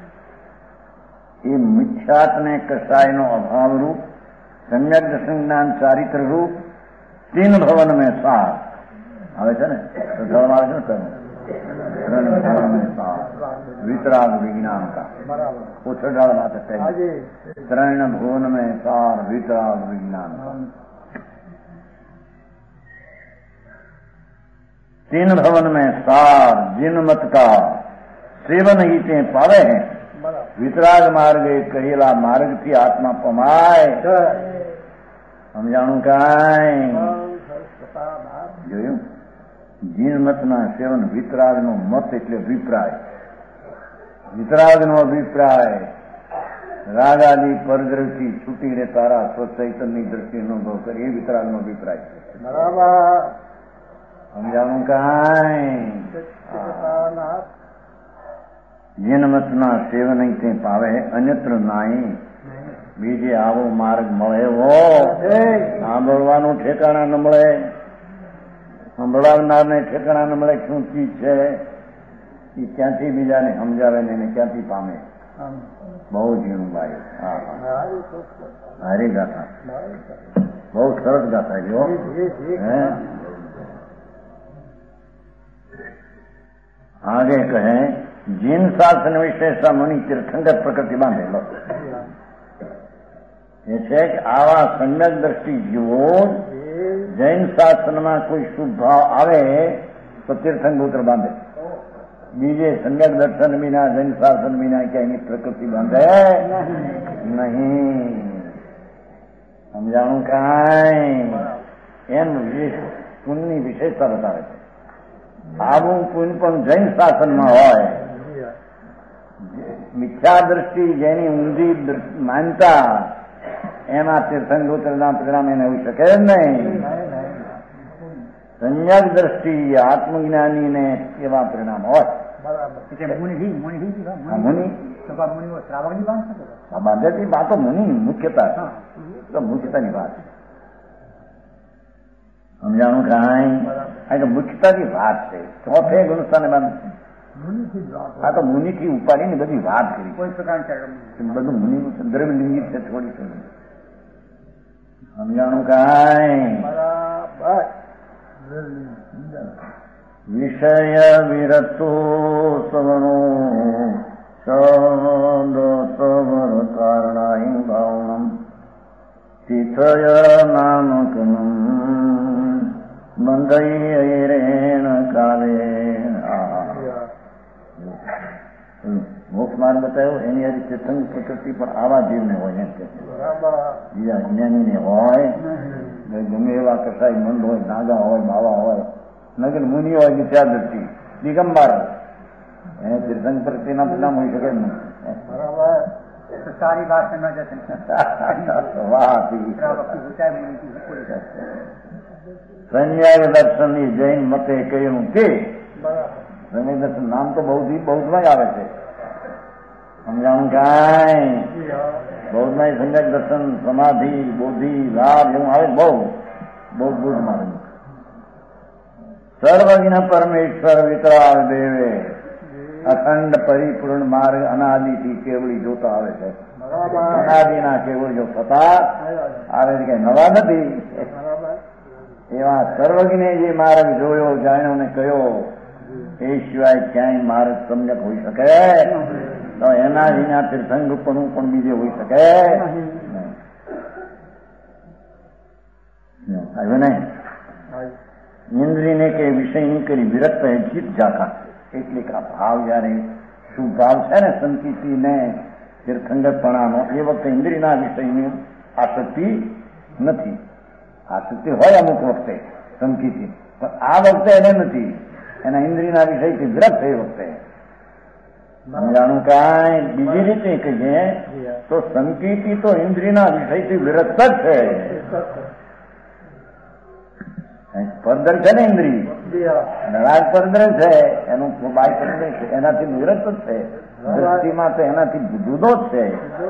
S1: ये मिथ्यात ने कषाय नो अभाव रूप सम्यक दर्शन ज्ञान चारित्र रूप 3 भवन में सार આવે છે ને. તો ધર્મ આવે છે ને, ત્રણ ભવન में सार वितराग विज्ञान का उछड़ाल मात्र त्रण भुवन में सार वितराग विज्ञान का. 3 भवन में सार जिन मत का सेवन ही ते पावे हैं. वितराग मार्ग कहेला मार्ग थी आत्मा पमाय. समझाणું કાંઈ? જોયું? જીન મતના સેવન વિતરાગનો મત એટલે અભિપ્રાય. વિતરાગનો અભિપ્રાય રાગાદી પરદ્રવ્યથી છૂટીને તારા સ્વચૈતનની દ્રષ્ટિ અનુભવ કરે એ વિતરાગનો અભિપ્રાય છે. બરાબર? સમજાણું કાંઈ? જેન મતના સેવન તે પાવે અન્યત્ર નાઈ. બીજે આવો માર્ગ મળે એવો સાંભળવાનું ઠેકાણા ન મળે, સંભળાવનારને ઠેકાણા ન મળે. શું ચીજ છે એ ક્યાંથી બીજાને સમજાવે ને એને ક્યાંથી પામે? બહુ ઝીણું ભાઈ. હા, હારી ગાથા, બહુ સરસ ગાથા જો. आगे कहे जिन शासन विशेषा मुनि तीर्थंकर प्रकृति बांधेलो એ છે કે આવા સમ્યક દ્રષ્ટિ જીવો જૈન શાસનમાં કોઈ શુભ ભાવ આવે તો તીર્થંકર બાંધે. બીજે સમ્યક દર્શન વિના જૈન શાસન વિના ક્યાંય પ્રકૃતિ બાંધે નહીં. સમજાણું કાંઈ? એમ પુણ્યની વિશેષતા બતાવે છે. આવું પુણ્ય પણ જૈન શાસનમાં હોય. મિથ્યા દ્રષ્ટિ જેની ઊંધી માનતા એમાં તીર્થંકરોના પરિણામ એને હોઈ શકે જ નહીં. સંયક દ્રષ્ટિ આત્મજ્ઞાનીને એવા પરિણામ હોય. બાંધેથી વાતો મુનિ મુખ્યતા મુખ્યતાની વાત. સમજાણું કાંઈ? આ તો મુખ્યતાની વાત છે. ચોથે ગુણસ્થાને બાંધ આ તો મુનિથી ઉપાડીને બધી વાત કરી. કોઈ પ્રકાર બધું મુનિ દ્રવ્યલિંગી છે થોડી થોડી. સમજાણું કાંઈ? વિષય વિરતો સવણો સવર કારણાય ભાવનમ તિથય નામકમ બંધૈરેણ કાલે. મોક્ષ માર્ગ બતાવ્યો એની આ રીતે સંગ પ્રકૃતિ પણ આવા જીવને હોય એમ કે બીજા જ્ઞાનીને હોય ગમે એવા કસાઈ મંદ હોય, નાગા હોય, બાવા હોય, નગર મુનિ હોય, નિત્યાદર્શિ, દિગંબર, એને તીર્થંગ પ્રત્યેના પરિણામ હોઈ શકે નહીં.
S2: सारी बात समझ
S1: સંન્યાય દર્શન જૈન મતે કહ્યું કે સંન્યાય દર્શન નામ તો બૌદ્ધમાં આવે છે. સમજાણું કાંઈ બૌદ્ધમાં સંન્યાય દર્શન સમાધિ બોધિ લાભ એવું આવે બૌદ્ધમાં રહ્યું. સર્વજ્ઞ પરમેશ્વર વિતરાગ દેવે અખંડ પરિપૂર્ણ માર્ગ અનાદિથી કેવળી જોતા આવે છે. અનાદિના કેવળ જો થતા આવે છે, કઈ નવા નથી. એવા સર્વજ્ઞે જે માર્ગ જોયો, જાણ્યો ને કયો, એ સિવાય ક્યાંય માર્ગ સમ્યક હોઈ શકે તો એના વિના તીર્થંકરપણું પણ બીજે હોઈ શકે નહીં. ઇન્દ્રિયને કે વિષયની કરી વિરક્ત ચિત્ત જાકા, એટલે કે આ ભાવ જયારે શું ભાવ છે ને સંકિતિ ને તીર્થંકરપણાનો, એ વખતે ઇન્દ્રિયના વિષયની આસક્તિ નથી. આસક્તિ હોય અમુક વખતે સંકિતિ, પણ આ વખતે એને નથી. એના ઇન્દ્રિયના વિષયથી વિરક્ત એ વખતે. જાણું કાંઈ બીજી રીતે કહીએ તો સંકિતિ તો ઇન્દ્રિયના વિષયથી વિરક્ત જ છે. પરદર છે ને ઇન્દ્રિય, રાગ પરદર છે, એનું બાય પરદર છે, એનાથી વિરક્ત જ છે. દ્રષ્ટિમાં તો એનાથી જુદો જ છે.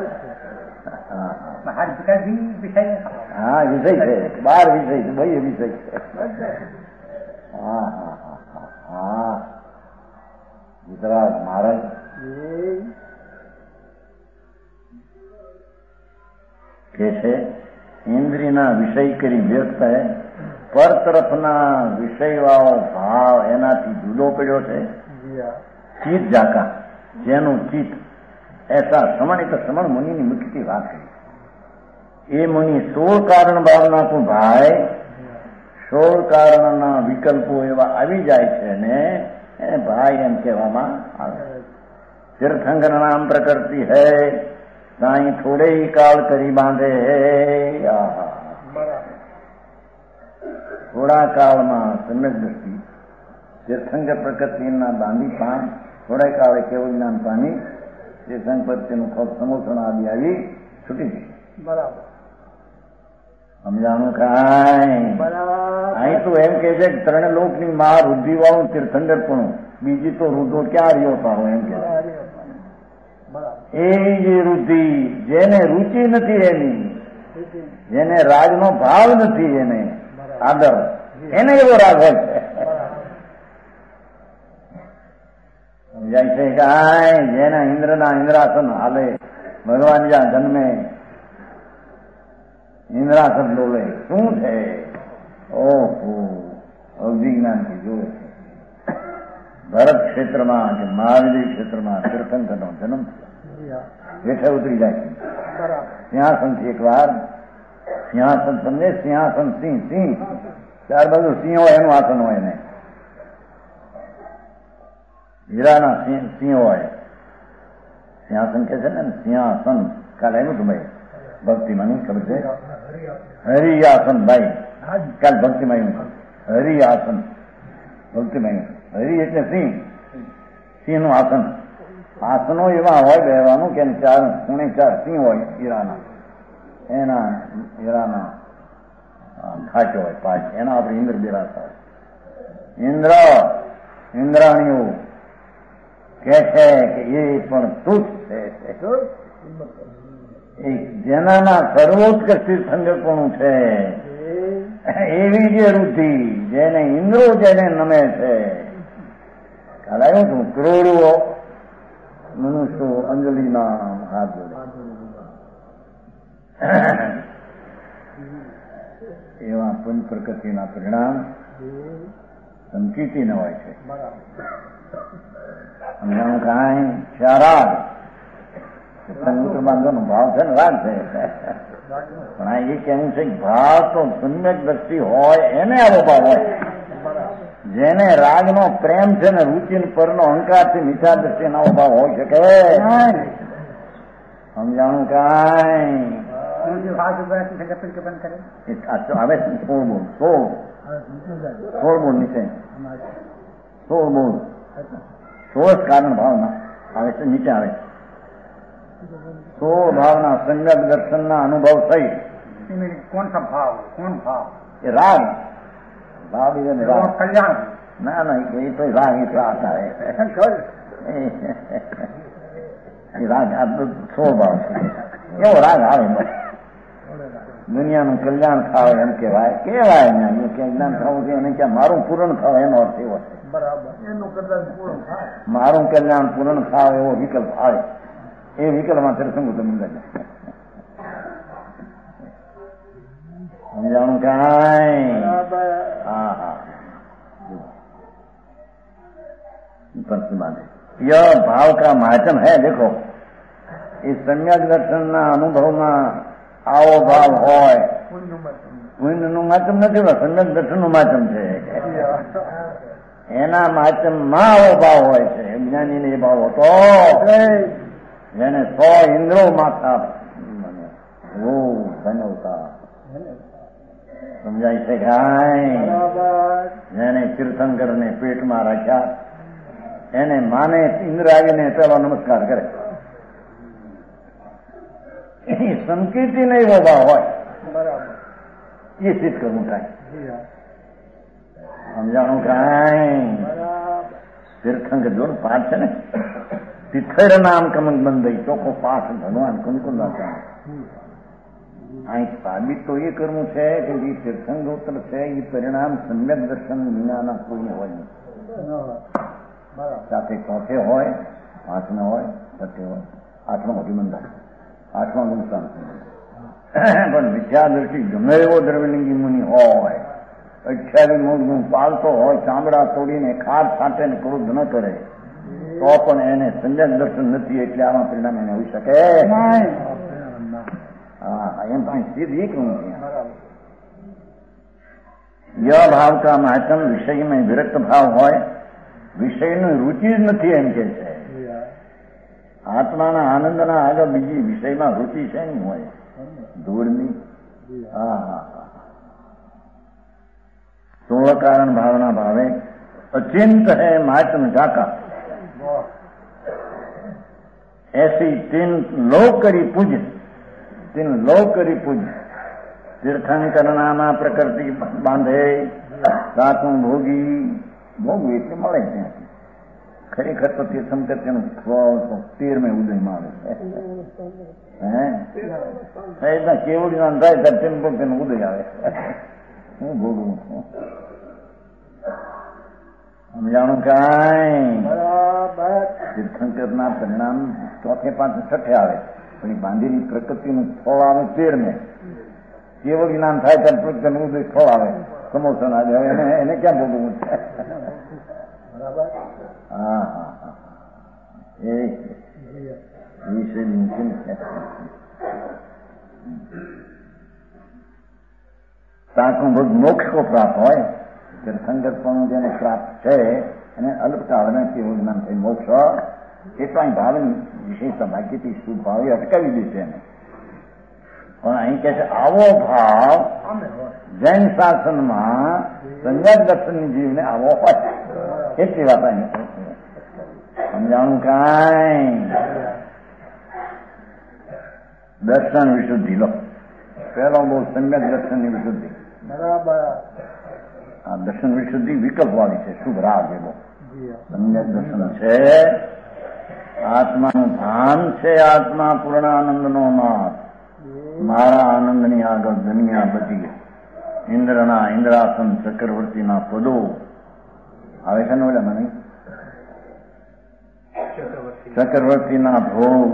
S1: હા, વિષય છે, 12 વિષય છે, ભાઈ વિષય છે. હા હા હા હા હા. ગુજરાત મહારાજ કે છે ઇન્દ્રિયના વિષય કરી વ્યક્ત હે, પર તરફના વિષયવાળો ભાવ એનાથી જુદો પડ્યો છે. ચિત્ત જાકા, જેનું ચિત્ત એસા સમણ, તો સમણ મુનિની મુખ્યથી વાત કરી. એ મુનિ 16 કારણ ભાવના તું ભાઈ, 16 કારણના વિકલ્પો એવા આવી જાય છે ને એને ભાઈ એમ કહેવામાં આવે. તીર્થંકર નામ પ્રકૃતિ હૈ, સાઈ થોડે કાળ કરી બાંધે હે. થોડા કાળમાં સમ્યક દ્રષ્ટિ તીર્થંકર પ્રકૃતિના બાંધી પાન થોડા કાળે કેવળ જ્ઞાન પામી તીર્થંકર પ્રત્યેનું સમોષણ આદિ આવી છૂટી ગઈ.
S2: બરાબર.
S1: સમજાણું કાંઈ? અહીં તો એમ કે છે કે 3 લોકની માં રુધિ વાળું તીર્થંકર પણ, બીજી તો રુદો ક્યાં રહ્યો સારો એમ કે. એ જે રુધિ જેને રુચિ નથી એની, જેને રાગનો ભાવ નથી, એને આદર, એને એવો રાગ હોય છે. સમજાય છે કાંઈ? જેના ઇન્દ્રના ઇન્દ્રાસન હાલે, ભગવાન જ્યાં જન્મે ઇન્દ્રાસન ડોલે, શું છે? ઓહો, અવિજ્ઞાનથી જોવે છે. ભરત ક્ષેત્રમાં કે મહાવીર ક્ષેત્રમાં તીર્થંકરનો જન્મ થયો, હેઠે ઉતરી જાય છે. સિંહાસનથી એકવાર સિંહાસન સમજે, સિંહાસન સિંહ, ત્યાર બાજુ સિંહ હોય એનું આસન હોય ને, હીરાના સિંહ હોય, સિંહાસન કે છે ને, સિંહાસન કાલે એનું તો ભાઈ ભક્તિમાં નહીં ખબર છે, હરિયાસન ભાઈ, કાલ ભક્તિમાં હરિયાસન, ભક્તિમાં હરિ એટલે સિંહ નું આસન. આસનો એવા હોય બેવાનું કે 4 ખૂણે 4 સિંહ હોય હીરાના, એના હીરાના ખાચો હોય 5, એના આપણે ઇન્દ્ર બિરાજતા હોય. ઇન્દ્રાણીઓ કે છે કે એ પણ તુચ્છ છે, જેનાના સર્વોત્કૃષ્ટ તીર્થંકરપણું છે. એવી જે રુધિ જેને ઇન્દ્રો જેને નમે છે. કાલાયું છું કરોડો મનુષ્યો અંજલિના હાથ જોડે, એવા પંચ પ્રકૃતિના પરિણામ સંકિતી ન હોય છે. સમજાણું કાંઈ શારાગ સંગીત બાંધવાનો ભાવ છે ને રાગ છે. પણ આ એ કેવું છે કે ભાવ તો સમ્યક દ્રષ્ટિ હોય એને આવો ભાવ હોય. જેને રાગનો પ્રેમ છે ને રુચિ પરનો અહંકારથી મીઠા દ્રષ્ટિ આવો ભાવ હોય શકે. સમજાણું કાંઈ આવે 16 બોલ નીચે 16 કારણ ભાવના આવે છે નીચે આવે 16 ભાવના સંગત દર્શનના અનુભવ થઈ.
S2: कौन सा भाव कौन भाव
S1: એ રાગ ભાવ
S2: कल्याण
S1: ના ના એ તો રાગ એ આતા એ રાગ આ 16 ભાવ છે. એવો રાગ આવે દુનિયાનું કલ્યાણ થાવ એમ કેવાય કેવાય ને કે જ્ઞાન થવું છે એને ક્યાં મારું પૂરણ થાવ એનો અર્થ એવો છે. મારું કલ્યાણ પૂરણ થાવ એવો વિકલ્પ આવે એ વિકલ્પમાં તીર્થંકર બંધ સમજાણું કાંઈ. હા હા यह भाव का माध्यम है. देखो એ सम्यक દર્શનના અનુભવમાં આવો ભાવ હોય પુણ્યનું માધ્યમ નથી, सम्यक દર્શનનું માધ્યમ છે. એના માધ્યમમાં આવો ભાવ હોય છે. જ્ઞાનીને એ ભાવ હતો જેને 100 ઇન્દ્રો માથા ધનવતા સમજાય છે કાંઈ. જેને તીર્થંકરને પેટમાં રાખ્યા એને માને ઇન્દ્ર આવીને પેલો નમસ્કાર કરે. એની સંકેતી ને એવો ભાવ હોય એ સિદ્ધ કરવું થાય. સમજાણું કાંઈ. તીર્થંકર જોડું પાઠ છે ને તિથર નામ કમંગ બંધ ચોખ્ખો પાઠ ભગવાન કુંકુંદાતા. અહીં સાબિત તો એ કરવું છે કે જે તીર્થંગોત્ર છે એ પરિણામ સમ્યક દર્શન વિનાના કોઈ હોય નહીં. સાથે ચોથે હોય, 5મા હોય, 6 હોય, 8મા મોટી બંધાય, 8મા ગુણસાન. પણ વિદ્યાદર્શી ગમે એવો દ્રવ્યલિંગી મુનિ હોય, 28 મૂળ ગુણ પાલતો હોય, ચામડા તોડીને ખાદ છાંટે ને ક્રોધ ન કરે તો પણ એને સંજક દર્શન નથી એટલે આમાં પરિણામ એને હોઈ શકે. હા એમ કઈ સિદ્ધ એ કહું છું. ય ભાવ કા માધ્યમ વિષયમાં વિરક્ત ભાવ હોય, વિષયની રુચિ જ નથી એમ કે છે. આત્માના આનંદના આગળ બીજી વિષયમાં રુચિ છે નહીં હોય ધૂળની. હા હા હા 16 કારણ ભાવના ભાવે अचिंत है मातम जाका ऐसी 3 लोक करी पूज 3 लोक કરી પૂજ. તીર્થંકર નામાં પ્રકૃતિ બાંધે, 7મું ભોગી ભોગવી એટલે મળે ત્યાંથી. ખરેખર તો તીર્થંકર તેનું 13 ઉદયમાં આવે. કેવડી નામ થાય ત્યારે તેનું ઉદય આવે. હું ભોગવું છું સમજાણું કાંઈ. તીર્થંકરના પરિણામ 4, 5, 6 આવે પણ એ બાંધેલી પ્રકૃતિનું ફળ આવે 13. કેવળ જ્ઞાન થાય ત્યારે પ્રકૃતિનું ઉદય ફળ આવે સમોસન આવે. એને ક્યાં ભોગવવું છે? હા હા હા એ વિષય મુશ્કેલ છે. 7મું ભોગ મોક્ષ કો પ્રાપ્ત હોય. તીર્થંકર પણ જેને પ્રાપ્ત છે એને અલ્પકાળમાં કેવું જ્ઞાન થાય મોક્ષ એ તો અહીં ભાવની વિશેષતા ભાગ્યથી શુભ ભાવ એ અટકાવી દે છે એને. પણ અહીં કહે છે આવો ભાવ જૈન શાસનમાં સંજ્ઞાત દર્શનની જીવને આવો હોય એટલી વાત અહીં સમજાણું કાંઈ. દર્શન વિશુદ્ધિ લો પહેલો બહુ સંજ્ઞાત દર્શનની વિશુદ્ધિ. આ દર્શન વિશુદ્ધિ વિકલ્પ વાળી છે. શુભ રાગ એવો સંજ્ઞાત દર્શન છે. આત્માનું ભાન છે. આત્મા પૂર્ણાનંદનો નાથ. મારા આનંદની આગળ દુનિયા બધી ઇન્દ્રના ઇન્દ્રાસન ચક્રવર્તીના પદો આવે છે ને ઓલા મને ચક્રવર્તીના ભોગ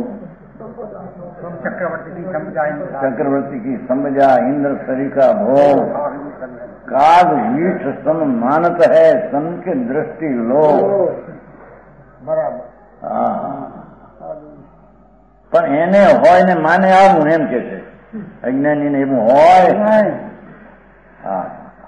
S1: चक्रवर्ती की समझा इंद्र सरी का भोग કાગ વીઠ સન માનત હૈ સન કે દ્રષ્ટિ લો.
S2: બરાબર.
S1: હા, પણ એને હોય ને માને આવું એમ કે છે. અજ્ઞાની ને એવું હોય. હા,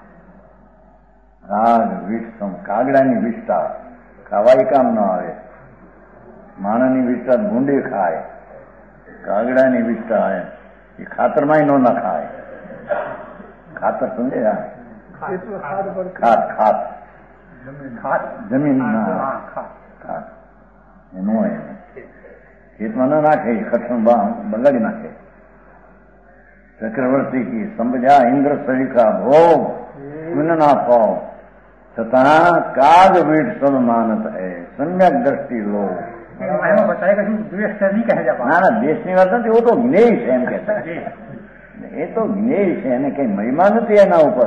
S1: કાગ વીઠ સમ, કાગડાની વિષ્ઠા ખાવાય કામ ન આવે. માણસની વિષ્ઠા ભૂંડી ખાય, કાગડાની વિષ્ઠા એ ખાતરમાંય ન નખાય. ખાતર સમજે? ખાત જમીન ખાત એનું હોય. ખેતમાં ન નાખે, ખટણ બગાડી નાખે. ચક્રવર્તી કી સમજ્યા ઇન્દ્ર સરિકા ભોગ ના પાઓ છતાં કાગ વીઠ સદ માનત હૈ સમ્યક દ્રષ્ટિ લો. ના ના, દેશની વાત નથી. એવું તો જ્ઞેય છે એમ કે એ તો જ્ઞેય છે, એને કઈ મહિમા નથી એના ઉપર.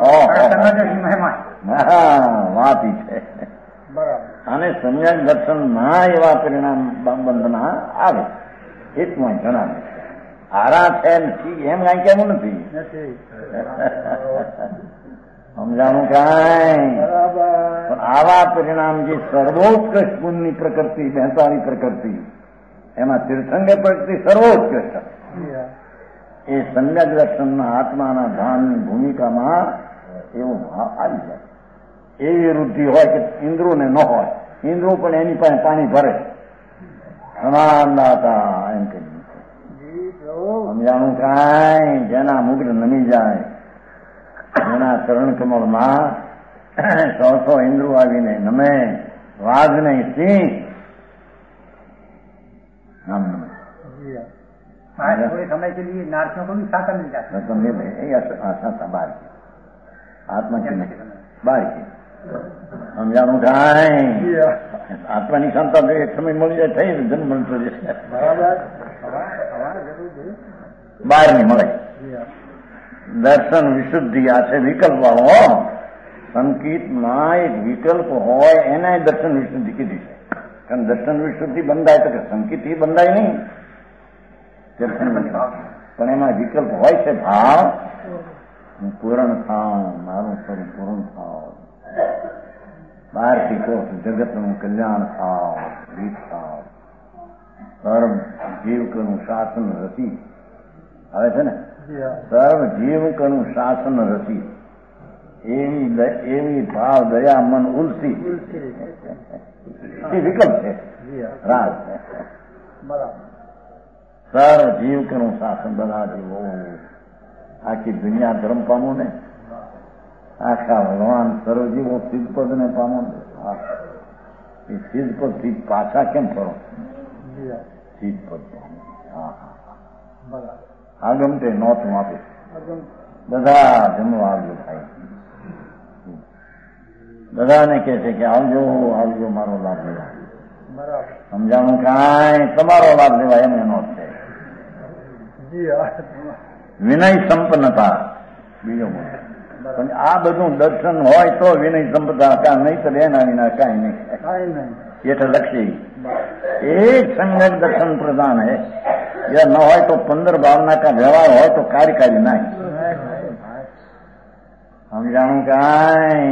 S1: વાત છે. અને સમ્યક દર્શનમાં એવા પરિણામ બંધના આવે. હિતમાં જણાવે આરા છે એમ કઈ કેવું નથી. સમજાણું કાંઈ? પણ આવા પરિણામ જે સર્વોત્કૃષ્ટ ગુણની પ્રકૃતિ, બેતાળી પ્રકૃતિ, એમાં તીર્થંગે પ્રકૃતિ સર્વોત્કૃષ્ટ. એ સમ્યક દર્શનના આત્માના ભાનની ભૂમિકામાં એવો ભાવ આવી જાય. એવી વૃદ્ધિ હોય કે ઇન્દ્રોને ન હોય. ઇન્દ્રો પણ એની પાસે પાણી ભરે. સમાન દાતા એમ કહી. સમજાણું કાંઈ? જેના મુગ્ધ નમી જાય, જેના ચરણ કમળમાં 100 ઇન્દ્રો આવીને નમે, વાઘ નહીં સિંહ નામ નમે.
S2: थोड़े समय के लिए नारसियों को भी शासन मिल जाता
S1: है. आत्मा की बारी સમજાણું કાંઈ? આત્માની ક્ષમતા એક સમય મળી જાય, થઈ જન્મ મળતો જશે. બહાર ની મળે. દર્શન વિશુદ્ધિ આ છે વિકલ્પ વાળો. સંકિતમાં એક વિકલ્પ હોય એને દર્શન વિશુદ્ધિ કીધી છે. કારણ દર્શન વિશુદ્ધિ બંધાય તો કે સંકિત એ બંધાય નહીં. દર્શન પણ એમાં વિકલ્પ હોય છે. ભાવ હું પૂરણ થાઉં, મારું સ્વરૂપ પૂર્ણ થાવ, બહારથી કહો જગતનું કલ્યાણ થાવ, ગીત થાવ, સર્વ જીવકનું શાસન રસી આવે છે ને. સર્વ જીવકનું શાસન રસી એવી ભાવ દયા મન ઉલસી એ વિકલ્પ છે. રાજ છે. સર્વ જીવકનું શાસન બધા જીવો, આખી દુનિયા ધર્મ પામો ને, આખા ભગવાન સર્વજીવો સિદ્ધપદ ને પામો ને. એ સિદ્ધપદ થી પાછા કેમ ફરો? સિદ્ધપદ. આગમતે નોતું આપે, બધા જમવા આવ્યું થાય. બધાને કે છે કે આવજો આવજો, મારો લાભ લેવા. સમજાણું કાંઈ? તમારો લાભ લેવા એમ એનો છે. વિનય સંપન્નતા બીજો બોલો. પણ આ બધું દર્શન હોય તો વિનય સંપન્નતા, કાં નહીં તો એના વિના કાંઈ નહીં. એટલે લક્ષી એક સમ્યક દર્શન પ્રધાન હે. या न हो तो 15 भावना का व्यवहार हो तो कार्यकारी नहीं. समझाणु काई?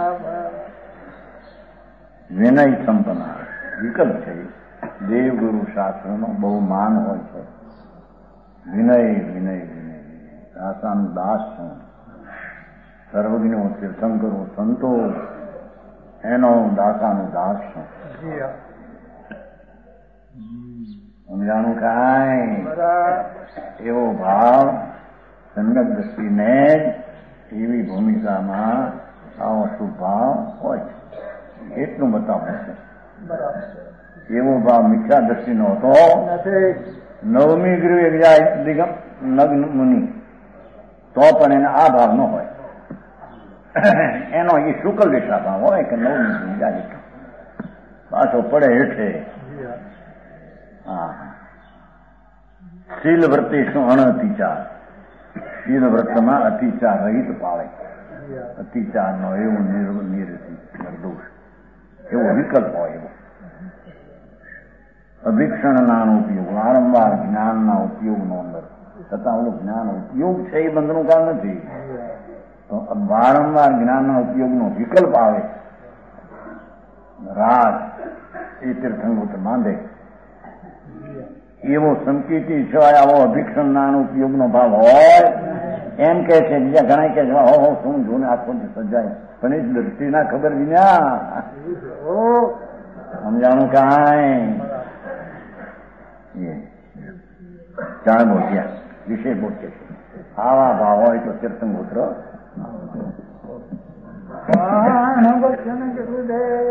S1: विनय संपन्ना विकल्प है. देवगुरु शास्त्र नो बहु मान हो. विनय विनय विनय दासान दास छू, सर्वज्ञ तीर्थंकरो संतो एनो दासानो दास छू. સમજાણું કાંઈ? એવો ભાવ સમ્યક દ્રષ્ટિને એવી ભૂમિકામાં આવો શુભ ભાવ હોય એટલું બતાવું છે. એવો ભાવ મિથ્યા દ્રષ્ટિનો હતો. નવમી ગૃહે જાય નગ્ન મુનિ તો પણ એને આ ભાવ ન હોય. એનો એ શુક્લ દિશા ભાવ હોય કે નવમી ગૃહ જાય પાછો પડે હેઠે. શીલ વ્રતે શું અનઅતિચાર? શીલ વ્રતમાં અતિચાર રહિત પાળે. અતિચાર નો એવો નિર્દોષ એવો વિકલ્પ હોય. એવો અભિક્ષણના ઉપયોગ, વારંવાર જ્ઞાનના ઉપયોગનો અંદર છતાં ઓલું જ્ઞાન ઉપયોગ છે એ બંધનું કામ નથી. તો વારંવાર જ્ઞાનના ઉપયોગનો વિકલ્પ આવે, રાગ એ તીર્થંકૃત માંડે એવો સંકેતી સિવાય આવો અભિક્ષણના ઉપયોગનો ભાવ હોય એમ કે છે. બીજા ઘણા કે હો શું જોને આંખોથી સજાય, પણ એ દ્રષ્ટિ ના ખબર વિના સમજાણું કાંઈ જાણ બોલ્યા વિષય બોલશે. આવા ભાવ હોય તો તીર્થંકૃત